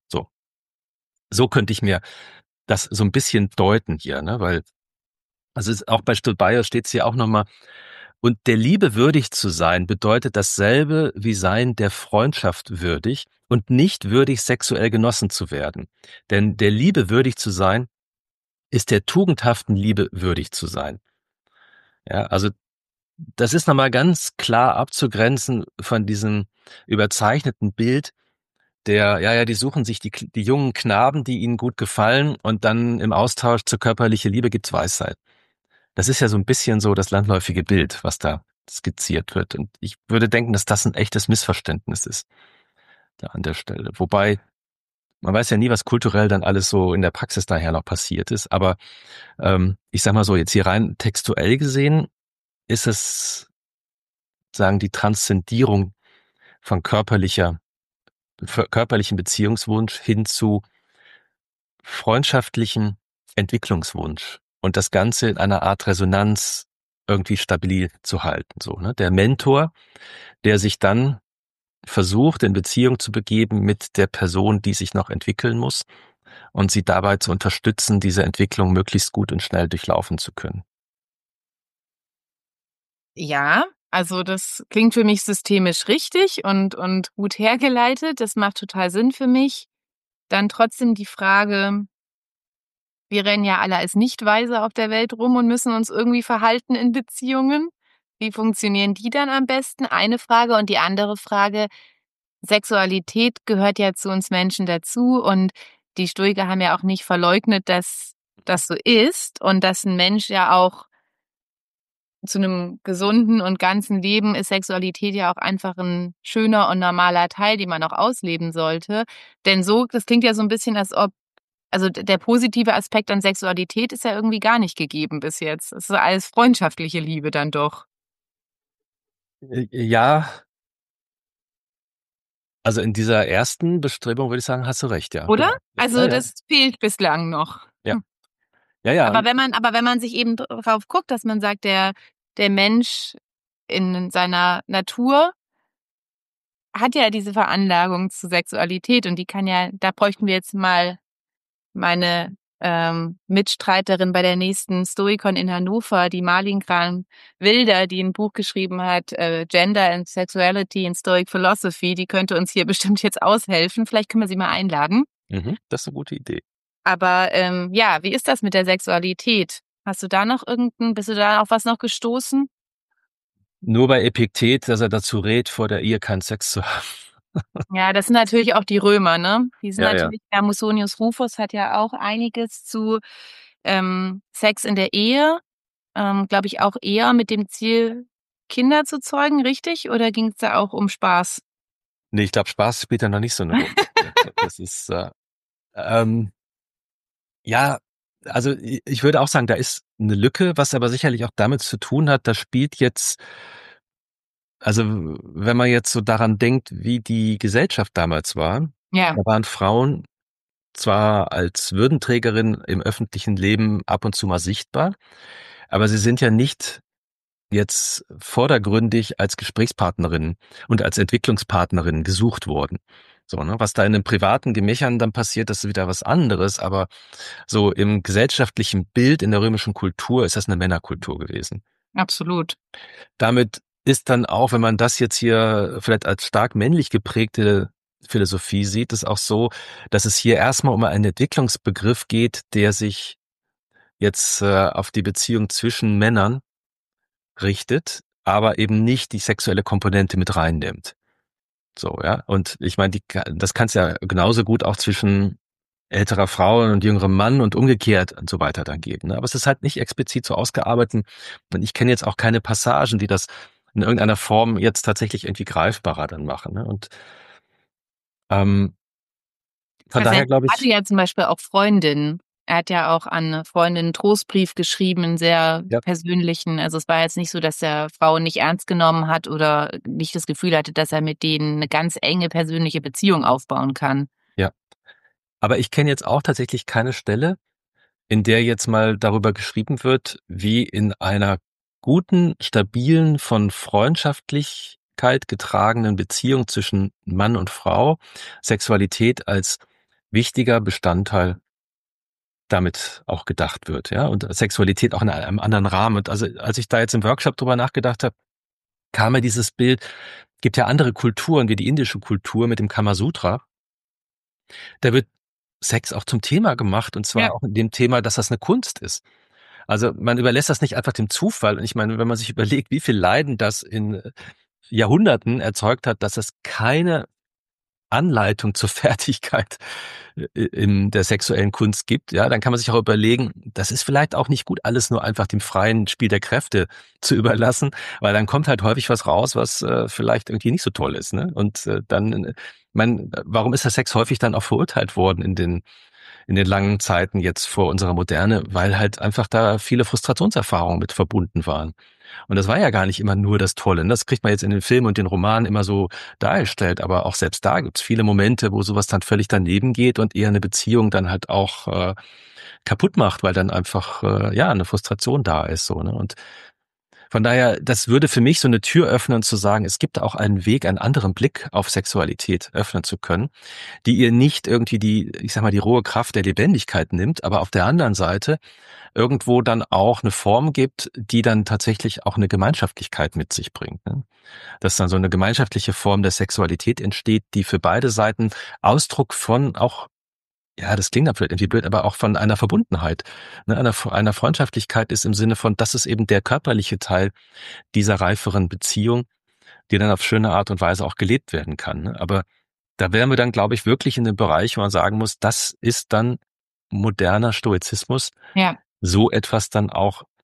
So könnte ich mir das so ein bisschen deuten hier, ne? Weil, also auch bei Stulbeier steht es hier auch nochmal, und der Liebe würdig zu sein, bedeutet dasselbe wie sein der Freundschaft würdig und nicht würdig, sexuell genossen zu werden. Denn der Liebe würdig zu sein, ist der tugendhaften Liebe würdig zu sein. Ja, also das ist nochmal ganz klar abzugrenzen von diesem überzeichneten Bild die suchen sich die jungen Knaben, die ihnen gut gefallen, und dann im Austausch zur körperlichen Liebe gibt's Weisheit. Das ist ja so ein bisschen so das landläufige Bild, was da skizziert wird. Und ich würde denken, dass das ein echtes Missverständnis ist, da an der Stelle. Wobei, man weiß ja nie, was kulturell dann alles so in der Praxis daher noch passiert ist. Aber ich sag mal so, jetzt hier rein textuell gesehen, ist es, sagen, die Transzendierung von körperlichen Beziehungswunsch hin zu freundschaftlichen Entwicklungswunsch und das Ganze in einer Art Resonanz irgendwie stabil zu halten. So, ne? Der Mentor, der sich dann versucht, in Beziehung zu begeben mit der Person, die sich noch entwickeln muss und sie dabei zu unterstützen, diese Entwicklung möglichst gut und schnell durchlaufen zu können. Ja, also das klingt für mich systemisch richtig und gut hergeleitet. Das macht total Sinn für mich. Dann trotzdem die Frage, wir rennen ja alle als Nicht-Weise auf der Welt rum und müssen uns irgendwie verhalten in Beziehungen. Wie funktionieren die dann am besten? Eine Frage. Und die andere Frage, Sexualität gehört ja zu uns Menschen dazu und die Stoiker haben ja auch nicht verleugnet, dass das so ist und dass ein Mensch ja auch zu einem gesunden und ganzen Leben ist Sexualität ja auch einfach ein schöner und normaler Teil, den man auch ausleben sollte. Denn so, das klingt ja so ein bisschen, als ob, also der positive Aspekt an Sexualität ist ja irgendwie gar nicht gegeben bis jetzt. Es ist alles freundschaftliche Liebe dann doch. Ja, also in dieser ersten Bestrebung würde ich sagen, hast du recht, ja, Oder? genau. Ja, Also ja, das fehlt bislang noch. ja, ja, ja. Aber wenn man sich eben drauf guckt, dass man sagt, der Mensch in seiner Natur hat ja diese Veranlagung zu Sexualität und die kann ja, da bräuchten wir jetzt mal meine Mitstreiterin bei der nächsten Stoikon in Hannover, die Marlin Kram-Wilder, die ein Buch geschrieben hat, Gender and Sexuality in Stoic Philosophy, die könnte uns hier bestimmt jetzt aushelfen. Vielleicht können wir sie mal einladen. Das ist eine gute Idee. Aber ja, wie ist das mit der Sexualität? Bist du da auf was noch gestoßen? Nur bei Epiktet, dass er dazu rät, vor der Ehe keinen Sex zu haben. Ja, das sind natürlich auch die Römer, ne? Die sind Ja, ja. natürlich, ja, Musonius Rufus hat ja auch einiges zu Sex in der Ehe, glaube ich, auch eher mit dem Ziel, Kinder zu zeugen, richtig? Oder ging es da auch um Spaß? Nee, ich glaube, Spaß spielt da noch nicht so eine Rolle. Das ist, ähm, ja, also ich würde auch sagen, da ist eine Lücke, was aber sicherlich auch damit zu tun hat, da spielt jetzt, also wenn man jetzt so daran denkt, wie die Gesellschaft damals war, Ja, da waren Frauen zwar als Würdenträgerin im öffentlichen Leben ab und zu mal sichtbar, aber sie sind ja nicht jetzt vordergründig als Gesprächspartnerin und als Entwicklungspartnerin gesucht worden. So, ne? Was da in den privaten Gemächern dann passiert, das ist wieder was anderes, aber so im gesellschaftlichen Bild in der römischen Kultur ist das eine Männerkultur gewesen. absolut. Damit ist dann auch, wenn man das jetzt hier vielleicht als stark männlich geprägte Philosophie sieht, es auch so, dass es hier erstmal um einen Entwicklungsbegriff geht, der sich jetzt auf die Beziehung zwischen Männern richtet, aber eben nicht die sexuelle Komponente mit reinnimmt. So, ja. Und ich meine, das kann es ja genauso gut auch zwischen älterer Frau und jüngerem Mann und umgekehrt und so weiter dann geben. Ne? Aber es ist halt nicht explizit so ausgearbeitet. Und ich kenne jetzt auch keine Passagen, die das in irgendeiner Form jetzt tatsächlich irgendwie greifbarer dann machen. Ne? Und ähm, von Also er daher glaube hatte ich, ja zum Beispiel auch Freundinnen. Er hat ja auch an eine Freundin einen Trostbrief geschrieben, einen sehr ja, persönlichen. Also es war jetzt nicht so, dass er Frauen nicht ernst genommen hat oder nicht das Gefühl hatte, dass er mit denen eine ganz enge persönliche Beziehung aufbauen kann. ja. Aber ich kenne jetzt auch tatsächlich keine Stelle, in der jetzt mal darüber geschrieben wird, wie in einer guten, stabilen, von Freundschaftlichkeit getragenen Beziehung zwischen Mann und Frau Sexualität als wichtiger Bestandteil damit auch gedacht wird, ja, und Sexualität auch in einem anderen Rahmen. Und also als ich da jetzt im Workshop drüber nachgedacht habe, kam mir dieses Bild, gibt ja andere Kulturen wie die indische Kultur mit dem Kamasutra, da wird Sex auch zum Thema gemacht und Ja, zwar auch in dem Thema, dass das eine Kunst ist. Also man überlässt das nicht einfach dem Zufall. Und ich meine, wenn man sich überlegt, wie viel Leiden das in Jahrhunderten erzeugt hat, dass es keine Anleitung zur Fertigkeit in der sexuellen Kunst gibt, ja, dann kann man sich auch überlegen, das ist vielleicht auch nicht gut, alles nur einfach dem freien Spiel der Kräfte zu überlassen, weil dann kommt halt häufig was raus, was vielleicht irgendwie nicht so toll ist, ne? Und warum ist der Sex häufig dann auch verurteilt worden in den langen Zeiten jetzt vor unserer Moderne, weil halt einfach da viele Frustrationserfahrungen mit verbunden waren. Und das war ja gar nicht immer nur das Tolle. Ne? Das kriegt man jetzt in den Filmen und den Romanen immer so dargestellt, aber auch selbst da gibt's viele Momente, wo sowas dann völlig daneben geht und eher eine Beziehung dann halt auch kaputt macht, weil dann einfach ja eine Frustration da ist. So, ne? Und von daher, das würde für mich so eine Tür öffnen, zu sagen, es gibt auch einen Weg, einen anderen Blick auf Sexualität öffnen zu können, die ihr nicht irgendwie ich sag mal, die rohe Kraft der Lebendigkeit nimmt, aber auf der anderen Seite irgendwo dann auch eine Form gibt, die dann tatsächlich auch eine Gemeinschaftlichkeit mit sich bringt. Ne? Dass dann so eine gemeinschaftliche Form der Sexualität entsteht, die für beide Seiten Ausdruck von auch, ja, das klingt dann vielleicht irgendwie blöd, aber auch von einer Verbundenheit, ne? Einer Freundschaftlichkeit ist im Sinne von, das ist eben der körperliche Teil dieser reiferen Beziehung, die dann auf schöne Art und Weise auch gelebt werden kann. Ne? Aber da wären wir dann, glaube ich, wirklich in dem Bereich, wo man sagen muss, das ist dann moderner Stoizismus, ja. so etwas dann auch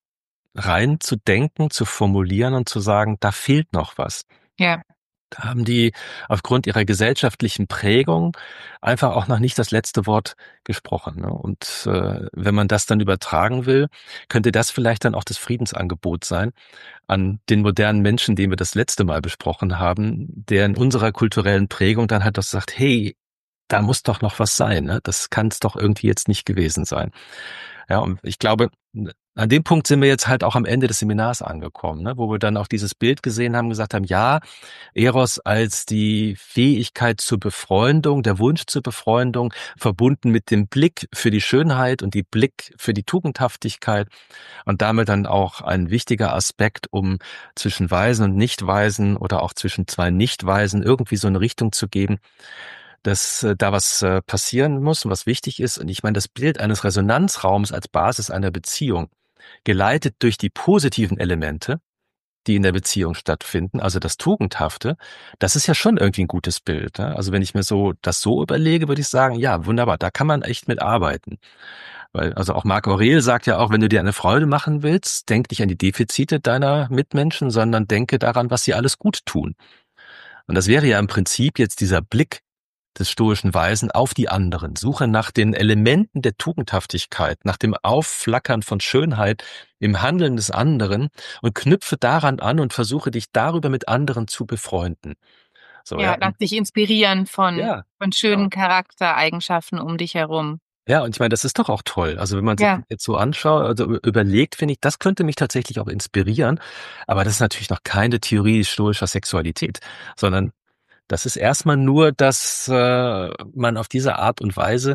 rein zu denken, zu formulieren und zu sagen, da fehlt noch was. Ja. Da haben die aufgrund ihrer gesellschaftlichen Prägung einfach auch noch nicht das letzte Wort gesprochen. Ne? Und wenn man das dann übertragen will, könnte das vielleicht dann auch das Friedensangebot sein an den modernen Menschen, den wir das letzte Mal besprochen haben, der in unserer kulturellen Prägung dann halt doch sagt, hey, da muss doch noch was sein. Ne? Das kann es doch irgendwie jetzt nicht gewesen sein. Ja, und ich glaube, an dem Punkt sind wir jetzt halt auch am Ende des Seminars angekommen, ne? Wo wir dann auch dieses Bild gesehen haben, gesagt haben, ja, Eros als die Fähigkeit zur Befreundung, der Wunsch zur Befreundung, verbunden mit dem Blick für die Schönheit und die Blick für die Tugendhaftigkeit und damit dann auch ein wichtiger Aspekt, um zwischen Weisen und Nichtweisen oder auch zwischen zwei Nichtweisen irgendwie so eine Richtung zu geben, dass da was passieren muss und was wichtig ist. Und ich meine, das Bild eines Resonanzraums als Basis einer Beziehung, geleitet durch die positiven Elemente, die in der Beziehung stattfinden, also das Tugendhafte, das ist ja schon irgendwie ein gutes Bild. Ne? Also wenn ich mir so das so überlege, würde ich sagen, ja, wunderbar, da kann man echt mit arbeiten. Weil, also auch Marc Aurel sagt ja auch, wenn du dir eine Freude machen willst, denk nicht an die Defizite deiner Mitmenschen, sondern denke daran, was sie alles gut tun. Und das wäre ja im Prinzip jetzt dieser Blick des stoischen Weisen auf die anderen, Suche nach den Elementen der Tugendhaftigkeit, nach dem Aufflackern von Schönheit im Handeln des anderen und knüpfe daran an und versuche dich darüber mit anderen zu befreunden. So, ja. Ja, lass dich inspirieren Ja, von genau. schönen Charaktereigenschaften um dich herum. Ja, und ich meine, das ist doch auch toll. Also wenn man sich das Ja. jetzt so anschaut, also überlegt, finde ich, das könnte mich tatsächlich auch inspirieren. Aber das ist natürlich noch keine Theorie stoischer Sexualität, sondern das ist erstmal nur, dass man auf diese Art und Weise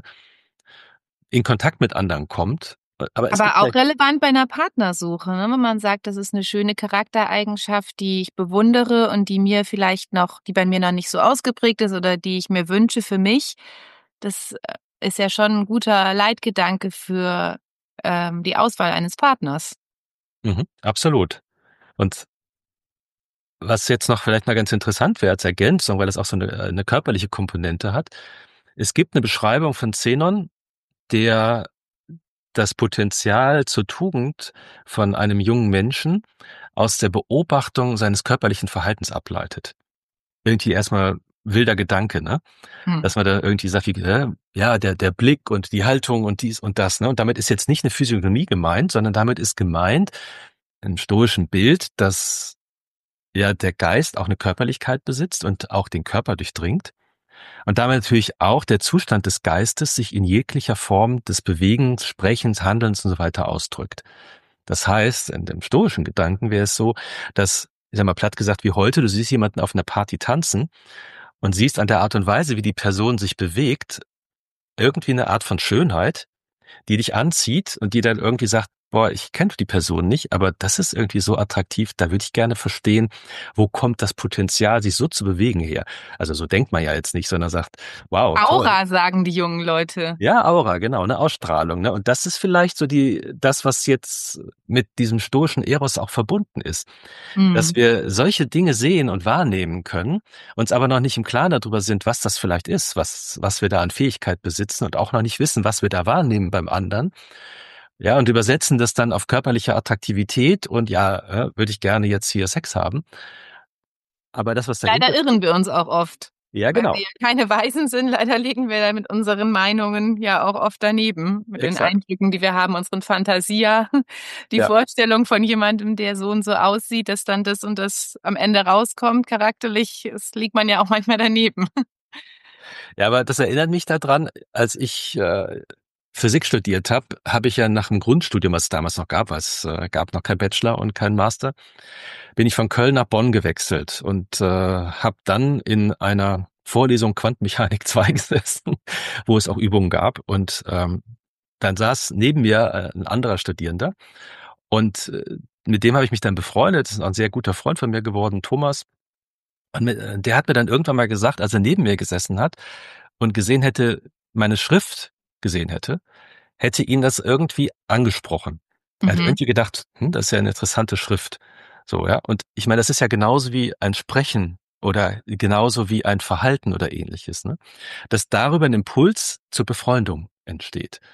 in Kontakt mit anderen kommt. Aber es gibt Aber ja, auch relevant bei einer Partnersuche, ne? Wenn man sagt, das ist eine schöne Charaktereigenschaft, die ich bewundere und die bei mir noch nicht so ausgeprägt ist oder die ich mir wünsche für mich. Das ist ja schon ein guter Leitgedanke für die Auswahl eines Partners. absolut. Und was jetzt noch vielleicht mal ganz interessant wäre als Ergänzung, weil das auch so eine körperliche Komponente hat. Es gibt eine Beschreibung von Zenon, der das Potenzial zur Tugend von einem jungen Menschen aus der Beobachtung seines körperlichen Verhaltens ableitet. Irgendwie erstmal wilder Gedanke, ne? Hm. Dass man da irgendwie sagt, wie, ja, der Blick und die Haltung und dies und das, ne? Und damit ist jetzt nicht eine Physiognomie gemeint, sondern damit ist gemeint, im stoischen Bild, dass ja der Geist auch eine Körperlichkeit besitzt und auch den Körper durchdringt. Und damit natürlich auch der Zustand des Geistes sich in jeglicher Form des Bewegens, Sprechens, Handelns und so weiter ausdrückt. Das heißt, in dem stoischen Gedanken wäre es so, dass, ich sag mal platt gesagt, wie heute, du siehst jemanden auf einer Party tanzen und siehst an der Art und Weise, wie die Person sich bewegt, irgendwie eine Art von Schönheit, die dich anzieht und die dann irgendwie sagt, boah, ich kenne die Person nicht, aber das ist irgendwie so attraktiv, da würde ich gerne verstehen, wo kommt das Potenzial, sich so zu bewegen her. Also so denkt man ja jetzt nicht, sondern sagt, wow, toll. Aura, sagen die jungen Leute. Ja, Aura, genau, eine Ausstrahlung, ne? Und das ist vielleicht so das, was jetzt mit diesem stoischen Eros auch verbunden ist. Dass Hm. wir solche Dinge sehen und wahrnehmen können, uns aber noch nicht im Klaren darüber sind, was das vielleicht ist, was wir da an Fähigkeit besitzen und auch noch nicht wissen, was wir da wahrnehmen beim anderen. Ja, und übersetzen das dann auf körperliche Attraktivität und ja, würde ich gerne jetzt hier Sex haben. Aber das, was Leider dahinter irren steht, wir uns auch oft. ja, Weil genau, wir ja keine Weisen sind, leider liegen wir da mit unseren Meinungen ja auch oft daneben, mit den exakt. Eindrücken, die wir haben, unseren Fantasia, die Ja. Vorstellung von jemandem, der so und so aussieht, dass dann das und das am Ende rauskommt, charakterlich, es liegt man ja auch manchmal daneben. Ja, aber das erinnert mich daran, als ich Physik studiert habe ich ja nach dem Grundstudium, was es damals noch gab, weil es gab noch kein Bachelor und kein Master, bin ich von Köln nach Bonn gewechselt und habe dann in einer Vorlesung Quantenmechanik 2 gesessen, wo es auch Übungen gab. Und dann saß neben mir ein anderer Studierender und mit dem habe ich mich dann befreundet. Das ist ein sehr guter Freund von mir geworden, Thomas. Und der hat mir dann irgendwann mal gesagt, als er neben mir gesessen hat und gesehen hätte, meine Schrift gesehen hätte ihn das irgendwie angesprochen. Er hat Mhm. irgendwie gedacht, das ist ja eine interessante Schrift. So, ja. Und ich meine, das ist ja genauso wie ein Sprechen oder genauso wie ein Verhalten oder ähnliches, ne? Dass darüber ein Impuls zur Befreundung entsteht.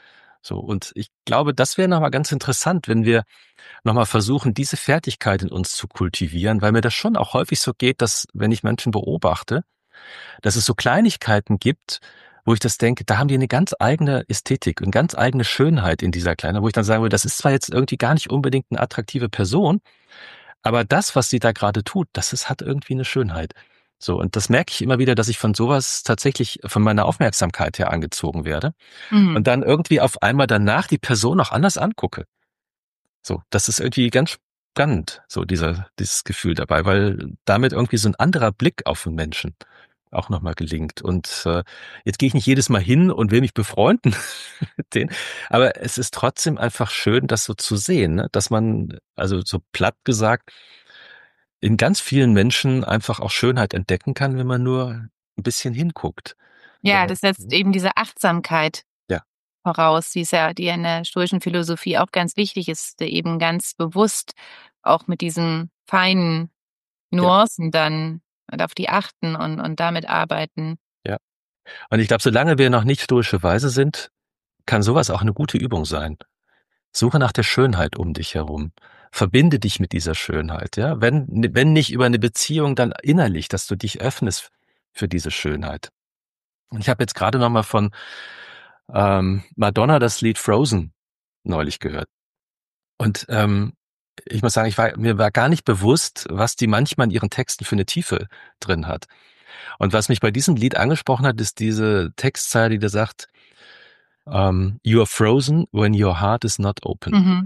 So, und ich glaube, das wäre nochmal ganz interessant, wenn wir nochmal versuchen, diese Fertigkeit in uns zu kultivieren, weil mir das schon auch häufig so geht, dass, wenn ich Menschen beobachte, dass es so Kleinigkeiten gibt, wo ich das denke, da haben die eine ganz eigene Ästhetik und ganz eigene Schönheit in dieser Kleine, wo ich dann sagen würde, das ist zwar jetzt irgendwie gar nicht unbedingt eine attraktive Person, aber das, was sie da gerade tut, hat irgendwie eine Schönheit. So, und das merke ich immer wieder, dass ich von sowas tatsächlich von meiner Aufmerksamkeit her angezogen werde Mhm. und dann irgendwie auf einmal danach die Person auch anders angucke. So, das ist irgendwie ganz spannend, so dieses Gefühl dabei, weil damit irgendwie so ein anderer Blick auf den Menschen auch nochmal gelingt. Und jetzt gehe ich nicht jedes Mal hin und will mich befreunden mit denen, aber es ist trotzdem einfach schön, das so zu sehen, ne? Dass man, also so platt gesagt, in ganz vielen Menschen einfach auch Schönheit entdecken kann, wenn man nur ein bisschen hinguckt. Ja, das setzt Mhm. eben diese Achtsamkeit Ja, voraus, die ja in der stoischen Philosophie auch ganz wichtig ist, eben ganz bewusst auch mit diesen feinen ja, Nuancen dann und auf die achten und damit arbeiten. ja. Und ich glaube, solange wir noch nicht stoische Weise sind, kann sowas auch eine gute Übung sein. Suche nach der Schönheit um dich herum. Verbinde dich mit dieser Schönheit, ja. Wenn nicht über eine Beziehung, dann innerlich, dass du dich öffnest für diese Schönheit. Und ich habe jetzt gerade noch mal von Madonna das Lied Frozen neulich gehört. Und ich muss sagen, mir war gar nicht bewusst, was die manchmal in ihren Texten für eine Tiefe drin hat. Und was mich bei diesem Lied angesprochen hat, ist diese Textzeile, die da sagt, You are frozen when your heart is not open. Mhm.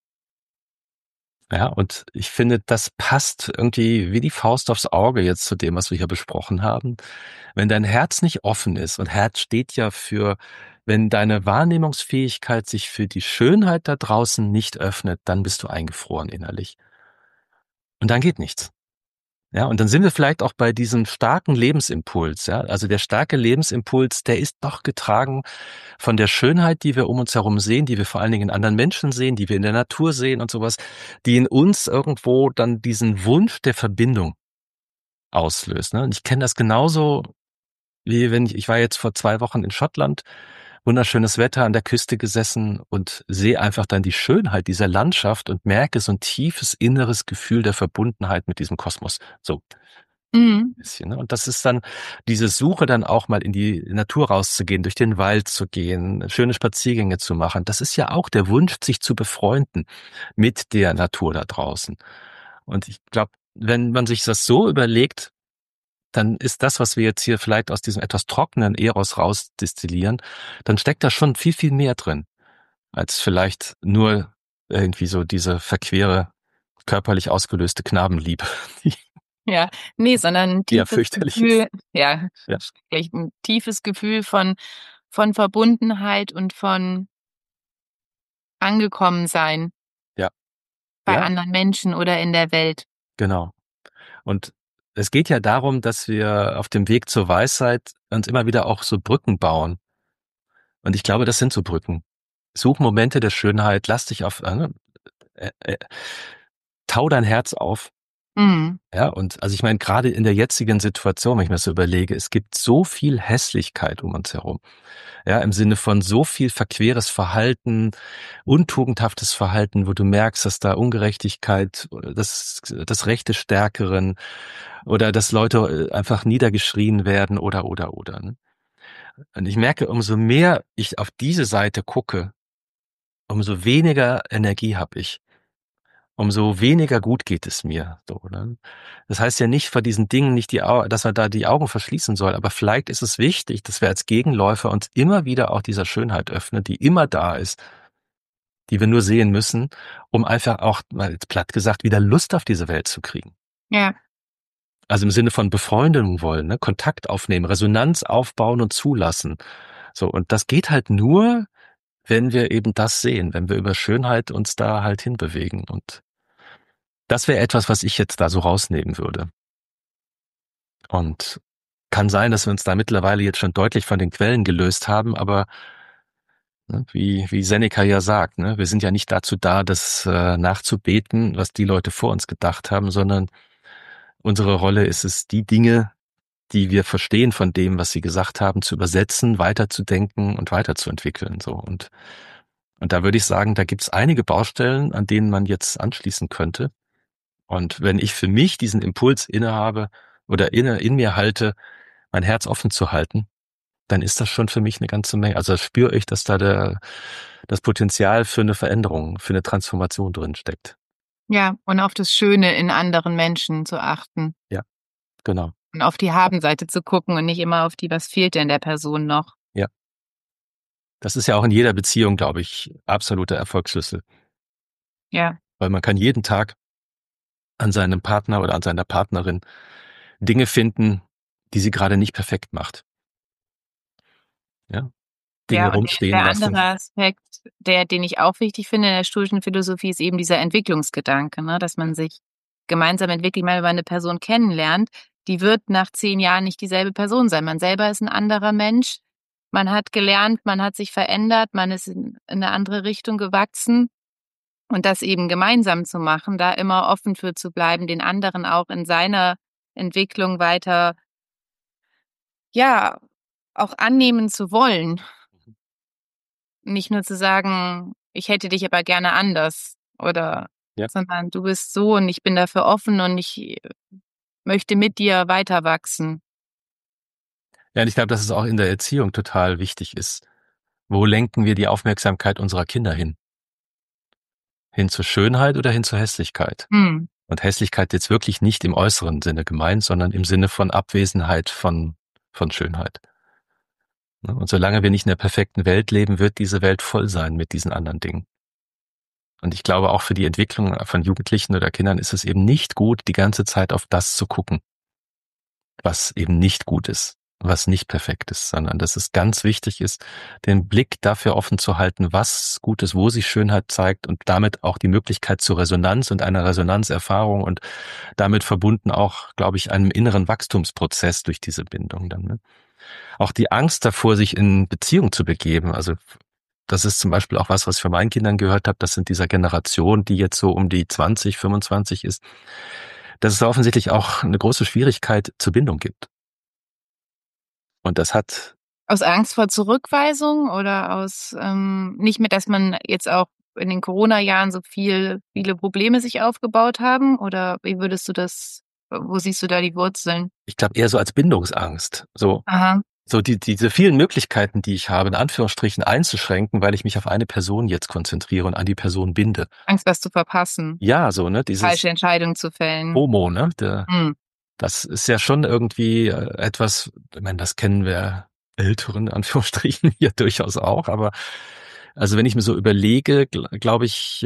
Ja, und ich finde, das passt irgendwie wie die Faust aufs Auge jetzt zu dem, was wir hier besprochen haben. Wenn dein Herz nicht offen ist, und Herz steht ja für, wenn deine Wahrnehmungsfähigkeit sich für die Schönheit da draußen nicht öffnet, dann bist du eingefroren innerlich. Und dann geht nichts. Ja, und dann sind wir vielleicht auch bei diesem starken Lebensimpuls, ja. Also der starke Lebensimpuls, der ist doch getragen von der Schönheit, die wir um uns herum sehen, die wir vor allen Dingen in anderen Menschen sehen, die wir in der Natur sehen und sowas, die in uns irgendwo dann diesen Wunsch der Verbindung auslöst. Ne? Und ich kenne das genauso, wie wenn ich war jetzt vor 2 Wochen in Schottland, wunderschönes Wetter an der Küste gesessen und sehe einfach dann die Schönheit dieser Landschaft und merke so ein tiefes inneres Gefühl der Verbundenheit mit diesem Kosmos. So Mhm. bisschen, ne? Und das ist dann diese Suche, dann auch mal in die Natur rauszugehen, durch den Wald zu gehen, schöne Spaziergänge zu machen. Das ist ja auch der Wunsch, sich zu befreunden mit der Natur da draußen. Und ich glaube, wenn man sich das so überlegt, dann ist das, was wir jetzt hier vielleicht aus diesem etwas trockenen Eros rausdestillieren, dann steckt da schon viel, viel mehr drin, als vielleicht nur irgendwie so diese verquere, körperlich ausgelöste Knabenliebe, die Ja, ne, sondern 'n ja tiefes fürchterlich ist. Gefühl, ja, Ja, schrecklich, 'n tiefes Gefühl von Verbundenheit und von Angekommensein ja, bei ja. anderen Menschen oder in der Welt. Genau. Und es geht ja darum, dass wir auf dem Weg zur Weisheit uns immer wieder auch so Brücken bauen. Und ich glaube, das sind so Brücken. Such Momente der Schönheit, lass dich äh, äh, tau dein Herz auf. Mhm. Ja, und also ich meine, gerade in der jetzigen Situation, wenn ich mir das so überlege, es gibt so viel Hässlichkeit um uns herum. Ja, im Sinne von so viel verqueres Verhalten, untugendhaftes Verhalten, wo du merkst, dass da Ungerechtigkeit, das Recht des Stärkeren oder dass Leute einfach niedergeschrien werden oder. Ne? Und ich merke, umso mehr ich auf diese Seite gucke, umso weniger Energie habe ich. Umso weniger gut geht es mir. So, ne? Das heißt ja nicht vor diesen Dingen nicht dass man da die Augen verschließen soll, aber vielleicht ist es wichtig, dass wir als Gegenläufer uns immer wieder auch dieser Schönheit öffnen, die immer da ist, die wir nur sehen müssen, um einfach auch, mal jetzt platt gesagt, wieder Lust auf diese Welt zu kriegen. Ja, Also im Sinne von Befreundung wollen, ne? Kontakt aufnehmen, Resonanz aufbauen und zulassen. So, und das geht halt nur, wenn wir eben das sehen, wenn wir über Schönheit uns da halt hinbewegen. Und das wäre etwas, was ich jetzt da so rausnehmen würde. Und kann sein, dass wir uns da mittlerweile jetzt schon deutlich von den Quellen gelöst haben, aber ne, wie Seneca ja sagt, ne, wir sind ja nicht dazu da, das nachzubeten, was die Leute vor uns gedacht haben, sondern unsere Rolle ist es, die Dinge, die wir verstehen von dem, was sie gesagt haben, zu übersetzen, weiterzudenken und weiterzuentwickeln. So und Und da würde ich sagen, da gibt's einige Baustellen, an denen man jetzt anschließen könnte. Und wenn ich für mich diesen Impuls innehabe oder in mir halte, mein Herz offen zu halten, dann ist das schon für mich eine ganze Menge. Also da spüre ich, dass da das Potenzial für eine Veränderung, für eine Transformation drin steckt. Ja, und auf das Schöne in anderen Menschen zu achten Ja, genau. und auf die Habenseite zu gucken und nicht immer auf die, was fehlt denn der Person noch. Ja. Das ist ja auch in jeder Beziehung, glaube ich, absoluter Erfolgsschlüssel. Ja, Weil man kann jeden Tag an seinem Partner oder an seiner Partnerin Dinge finden, die sie gerade nicht perfekt macht. Ja, Dinge ja, und rumstehen der lassen. andere Aspekt, den ich auch wichtig finde in der stoischen Philosophie, ist eben dieser Entwicklungsgedanke, ne, dass man sich gemeinsam entwickelt. Ich meine, wenn man eine Person kennenlernt, die wird nach 10 Jahren nicht dieselbe Person sein. Man selber ist ein anderer Mensch. Man hat gelernt, man hat sich verändert, man ist in eine andere Richtung gewachsen. Und das eben gemeinsam zu machen, da immer offen für zu bleiben, den anderen auch in seiner Entwicklung weiter, ja, auch annehmen zu wollen. Nicht nur zu sagen: „Ich hätte dich aber gerne anders“, oder Ja. sondern: „Du bist so und ich bin dafür offen und ich möchte mit dir weiter wachsen.“ Ja, und ich glaube, dass es auch in der Erziehung total wichtig ist. Wo lenken wir die Aufmerksamkeit unserer Kinder hin? Hin zur Schönheit oder hin zur Hässlichkeit? Mhm. Und Hässlichkeit jetzt wirklich nicht im äußeren Sinne gemeint, sondern im Sinne von Abwesenheit von Schönheit. Ne? Und solange wir nicht in der perfekten Welt leben, wird diese Welt voll sein mit diesen anderen Dingen. Und ich glaube, auch für die Entwicklung von Jugendlichen oder Kindern ist es eben nicht gut, die ganze Zeit auf das zu gucken, was eben nicht gut ist, was nicht perfekt ist, sondern dass es ganz wichtig ist, den Blick dafür offen zu halten, was gut ist, wo sich Schönheit zeigt und damit auch die Möglichkeit zur Resonanz und einer Resonanzerfahrung und damit verbunden auch, glaube ich, einem inneren Wachstumsprozess durch diese Bindung dann. Ne? Auch die Angst davor, sich in Beziehung zu begeben, also das ist zum Beispiel auch was ich von meinen Kindern gehört habe, das sind dieser Generation, die jetzt so um die 20, 25 ist, dass es da offensichtlich auch eine große Schwierigkeit zur Bindung gibt. Und das hat, Aus Angst vor Zurückweisung oder aus, nicht mehr, dass man jetzt auch in den Corona-Jahren so viele Probleme sich aufgebaut haben? Oder wie würdest du das wo siehst du da die Wurzeln? ich glaube, eher so als Bindungsangst. Aha, So diese vielen Möglichkeiten, die ich habe, in Anführungsstrichen einzuschränken, weil ich mich auf eine Person jetzt konzentriere und an die Person binde. Angst, was zu verpassen, Ja, so, ne, dieses falsche Entscheidungen zu fällen. FOMO, ne, Mhm. das ist ja schon irgendwie etwas, ich meine, das kennen wir Älteren, in Anführungsstrichen, ja durchaus auch, aber also wenn ich mir so überlege, glaube ich,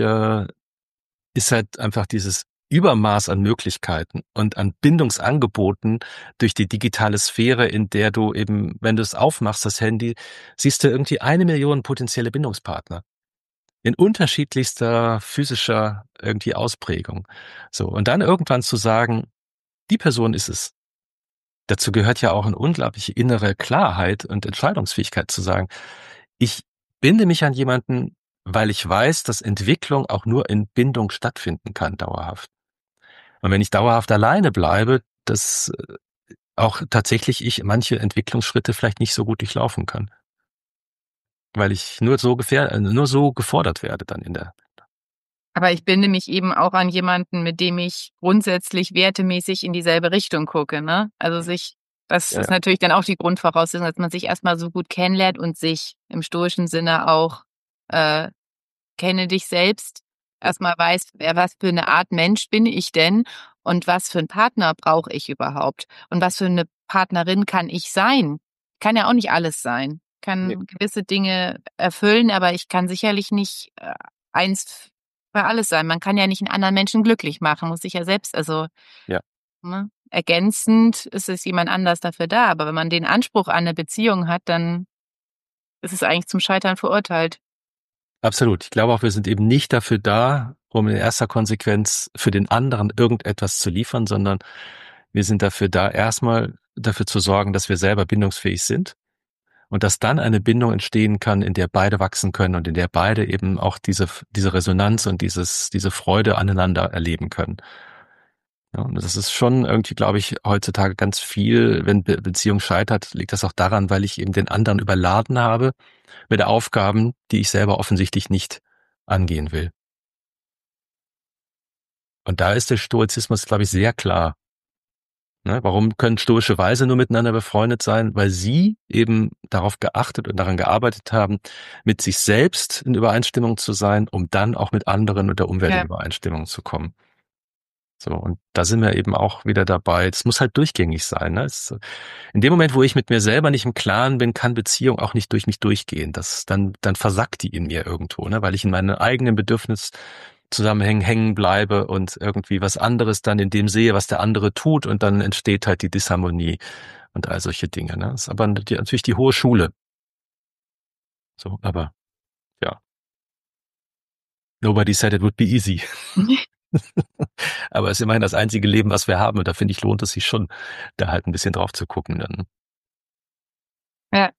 ist halt einfach dieses Übermaß an Möglichkeiten und an Bindungsangeboten durch die digitale Sphäre, in der du eben, wenn du es aufmachst, das Handy, siehst du irgendwie 1 Million potenzielle Bindungspartner in unterschiedlichster physischer irgendwie Ausprägung. So. Und dann irgendwann zu sagen, die Person ist es. Dazu gehört ja auch eine unglaubliche innere Klarheit und Entscheidungsfähigkeit zu sagen, ich binde mich an jemanden, weil ich weiß, dass Entwicklung auch nur in Bindung stattfinden kann, dauerhaft. Und wenn ich dauerhaft alleine bleibe, dass auch tatsächlich ich manche Entwicklungsschritte vielleicht nicht so gut durchlaufen kann, weil ich nur so gefordert werde dann in der. Aber ich binde mich eben auch an jemanden, mit dem ich grundsätzlich wertemäßig in dieselbe Richtung gucke, ne? Also das Ja, ist ja, natürlich dann auch die Grundvoraussetzung, dass man sich erst mal so gut kennenlernt und sich im stoischen Sinne auch, äh, kenne dich selbst, ja, erst mal weiß, was für 'ne Art Mensch bin ich denn und was für 'n Partner brauche ich überhaupt und was für 'ne Partnerin kann ich sein? Kann ja auch nicht alles sein. nee, Kann gewisse Dinge erfüllen, aber ich kann sicherlich nicht, eins für alles sein. Man kann ja nicht 'n anderen Menschen glücklich machen, muss sich ja selbst also, ja. ne? Ergänzend ist es jemand anders dafür da, aber wenn man den Anspruch an 'ne Beziehung hat, dann ist es eigentlich zum Scheitern verurteilt. Absolut. Ich glaube auch, wir sind eben nicht dafür da, um in erster Konsequenz für den anderen irgendetwas zu liefern, sondern wir sind dafür da, erstmal dafür zu sorgen, dass wir selber bindungsfähig sind und dass dann eine Bindung entstehen kann, in der beide wachsen können und in der beide eben auch diese Resonanz und diese Freude aneinander erleben können. Ja, und das ist schon irgendwie, glaube ich, heutzutage ganz viel, wenn Beziehung scheitert, liegt das auch daran, weil ich eben den anderen überladen habe mit Aufgaben, die ich selber offensichtlich nicht angehen will. Und da ist der Stoizismus, glaube ich, sehr klar. Ne? Warum können stoische Weise nur miteinander befreundet sein? Weil sie eben darauf geachtet und daran gearbeitet haben, mit sich selbst in Übereinstimmung zu sein, um dann auch mit anderen und der Umwelt in Ja, Übereinstimmung zu kommen. So, und da sind wir eben auch wieder dabei. Es muss halt durchgängig sein. Ne? In dem Moment, wo ich mit mir selber nicht im Klaren bin, kann Beziehung auch nicht durch mich durchgehen. Dann versackt die in mir irgendwo, ne? Weil ich in meinen eigenen Bedürfniszusammenhängen hängen bleibe und irgendwie was anderes dann in dem sehe, was der andere tut, und dann entsteht halt die Disharmonie und all solche Dinge. Ne? Das ist aber natürlich die hohe Schule. So, aber ja, nobody said it would be easy. Aber es ist immerhin das einzige Leben, was wir haben, und da finde ich, lohnt es sich schon, da halt ein bisschen drauf zu gucken dann. ja.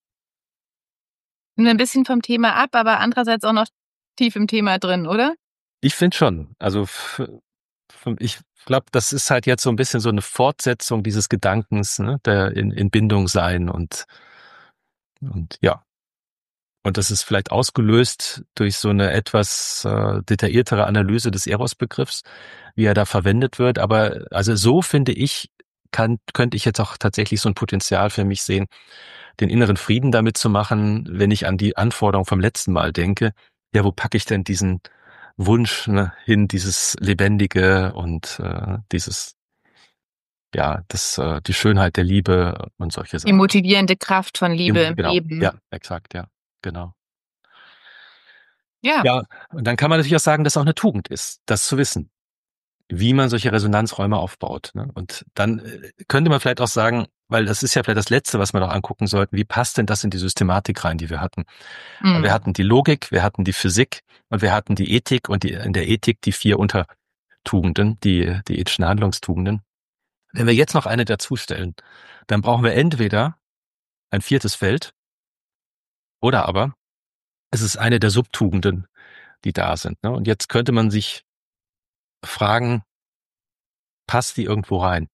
Ein bisschen vom Thema ab, aber andererseits auch noch tief im Thema drin, oder? Ich finde schon. Also ich glaube, das ist halt jetzt so ein bisschen so eine Fortsetzung dieses Gedankens, ne, der in Bindung sein, und ja. Und das ist vielleicht ausgelöst durch so eine etwas detailliertere Analyse des Eros-Begriffs, wie er da verwendet wird. Aber also so finde ich, könnte ich jetzt auch tatsächlich so ein Potenzial für mich sehen, den inneren Frieden damit zu machen, wenn ich an die Anforderung vom letzten Mal denke. Ja, wo packe ich denn diesen Wunsch, ne, hin, dieses Lebendige und die Schönheit der Liebe und solche Die Sachen. motivierende Kraft von Liebe im Genau, Leben. ja, exakt, ja, genau. Ja. Ja, und dann kann man natürlich auch sagen, dass es auch eine Tugend ist, das zu wissen, wie man solche Resonanzräume aufbaut. Ne? Und dann könnte man vielleicht auch sagen, weil das ist ja vielleicht das Letzte, was wir noch angucken sollten, wie passt denn das in die Systematik rein, die wir hatten? Wir Mhm. hatten die Logik, wir hatten die Physik und wir hatten die Ethik, und in der Ethik die 4 Untertugenden, die ethischen Handlungstugenden. Wenn wir jetzt noch eine dazustellen, dann brauchen wir entweder ein viertes Feld, oder aber es ist eine der Subtugenden, die da sind. Ne? Und jetzt könnte man sich fragen, passt die irgendwo rein?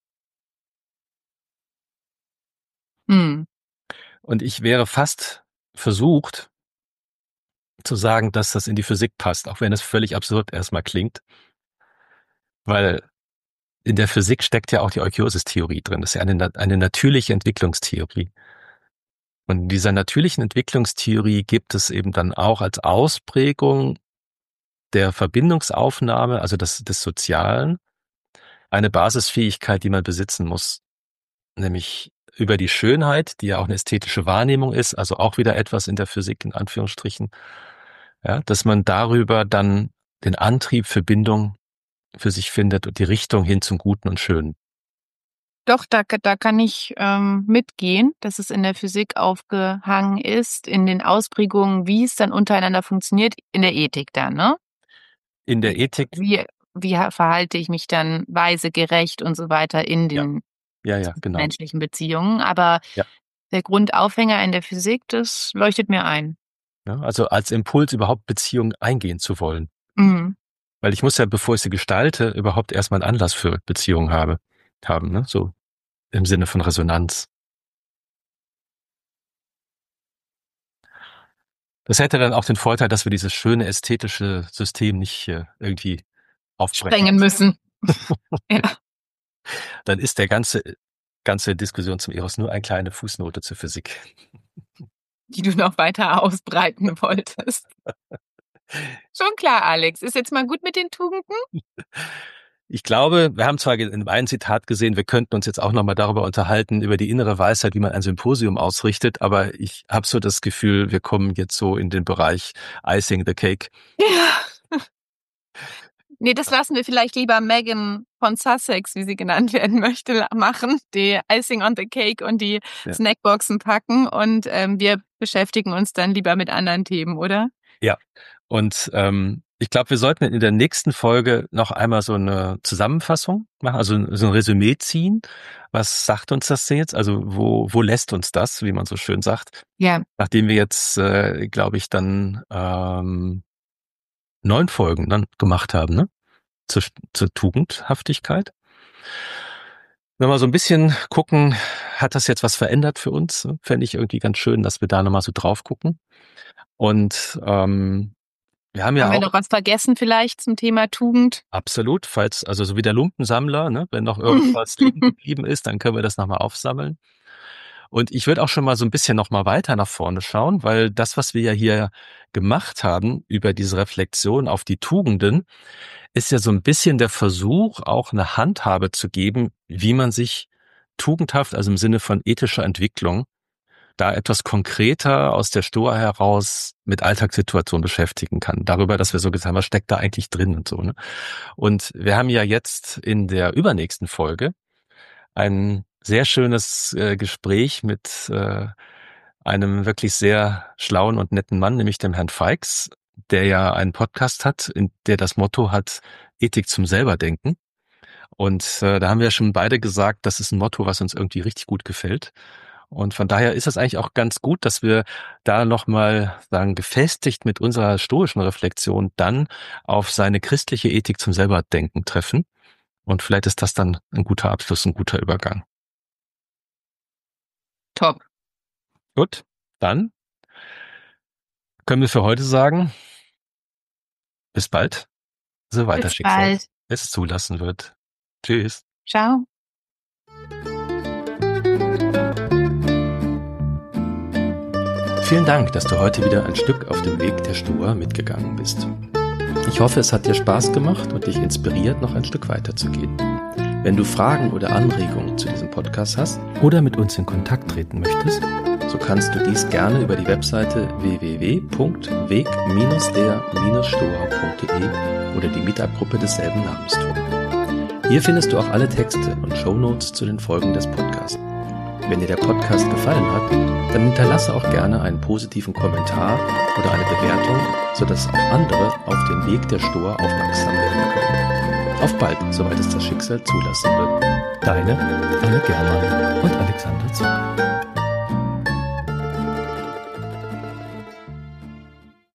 Mhm. Und ich wäre fast versucht zu sagen, dass das in die Physik passt, auch wenn es völlig absurd erstmal klingt, weil in der Physik steckt ja auch die Euchiosis-Theorie drin. Das ist ja eine natürliche Entwicklungstheorie. Und in dieser natürlichen Entwicklungstheorie gibt es eben dann auch als Ausprägung der Verbindungsaufnahme, also des Sozialen, eine Basisfähigkeit, die man besitzen muss, nämlich über die Schönheit, die ja auch eine ästhetische Wahrnehmung ist, also auch wieder etwas in der Physik in Anführungsstrichen, ja, dass man darüber dann den Antrieb für Bindung für sich findet und die Richtung hin zum Guten und Schönen. Doch, da kann ich mitgehen, dass es in der Physik aufgehangen ist, in den Ausprägungen, wie es dann untereinander funktioniert, in der Ethik dann, ne? In der Wie, Ethik, wie verhalte ich mich dann weise, gerecht und so weiter in ja, den ja, genau, menschlichen Beziehungen. Aber ja. der Grundaufhänger in der Physik, das leuchtet mir ein. Ja, also als Impuls überhaupt Beziehungen eingehen zu wollen. Mhm. Weil ich muss ja, bevor ich sie gestalte, überhaupt erstmal einen Anlass für Beziehungen haben, ne? So im Sinne von Resonanz. Das hätte dann auch den Vorteil, dass wir dieses schöne ästhetische System nicht irgendwie aufbrechen. Sprengen müssen. Ja, Dann ist der ganze Diskussion zum Eros nur eine kleine Fußnote zur Physik. die du noch weiter ausbreiten wolltest. Schon klar, Alex. Ist jetzt mal gut mit den Tugenden? Ich glaube, wir haben zwar in einem Zitat gesehen, wir könnten uns jetzt auch nochmal darüber unterhalten, über die innere Weisheit, wie man ein Symposium ausrichtet, aber ich habe so das Gefühl, wir kommen jetzt so in den Bereich Icing the Cake. Ja. Nee, das lassen wir vielleicht lieber Megan von Sussex, wie sie genannt werden möchte, machen. Die Icing on the Cake und die Ja. Snackboxen packen. Und wir beschäftigen uns dann lieber mit anderen Themen, oder? Ja. Und ich glaube, wir sollten in der nächsten Folge noch einmal so eine Zusammenfassung machen, also so ein Resümee ziehen. Was sagt uns das jetzt? Also wo lässt uns das, wie man so schön sagt? Ja. Nachdem wir jetzt, glaube ich, dann 9 Folgen dann gemacht haben, ne? Zur Tugendhaftigkeit. wenn wir so ein bisschen gucken, hat das jetzt was verändert für uns? Fände ich irgendwie ganz schön, dass wir da nochmal so drauf gucken. Und wir haben ja Haben wir auch noch was vergessen vielleicht zum Thema Tugend? absolut, falls, also so wie der Lumpensammler, ne, wenn noch irgendwas liegen geblieben ist, dann können wir das nochmal aufsammeln. Und ich würde auch schon mal so ein bisschen noch mal weiter nach vorne schauen, weil das, was wir ja hier gemacht haben über diese Reflexion auf die Tugenden, ist ja so ein bisschen der Versuch, auch eine Handhabe zu geben, wie man sich tugendhaft, also im Sinne von ethischer Entwicklung, da etwas konkreter aus der Stoa heraus mit Alltagssituationen beschäftigen kann. Darüber, dass wir so gesagt haben, was steckt da eigentlich drin und so, ne? Und wir haben ja jetzt in der übernächsten Folge ein sehr schönes Gespräch mit einem wirklich sehr schlauen und netten Mann, nämlich dem Herrn Feix, der ja einen Podcast hat, in der das Motto hat, Ethik zum Selberdenken. Und da haben wir ja schon beide gesagt, das ist ein Motto, was uns irgendwie richtig gut gefällt. Und von daher ist es eigentlich auch ganz gut, dass wir da nochmal sagen, gefestigt mit unserer stoischen Reflexion dann auf seine christliche Ethik zum Selberdenken treffen. Und vielleicht ist das dann ein guter Abschluss, ein guter Übergang. Top. Gut, dann können wir für heute sagen, bis bald, so weiter Bis Schicksal bald. es zulassen wird. Tschüss. Ciao. Vielen Dank, dass du heute wieder ein Stück auf dem Weg der Stoa mitgegangen bist. Ich hoffe, es hat dir Spaß gemacht und dich inspiriert, noch ein Stück weiterzugehen. Wenn du Fragen oder Anregungen zu diesem Podcast hast oder mit uns in Kontakt treten möchtest, so kannst du dies gerne über die Webseite www.weg-der-stoa.de oder die Meetup-Gruppe desselben Namens tun. Hier findest du auch alle Texte und Shownotes zu den Folgen des Podcasts. Wenn dir der Podcast gefallen hat, dann hinterlasse auch gerne einen positiven Kommentar oder eine Bewertung, sodass auch andere auf den Weg der Stoa aufmerksam werden können. Auf bald, soweit es das Schicksal zulassen wird. Deine Anne Germann und Alexander Zuck.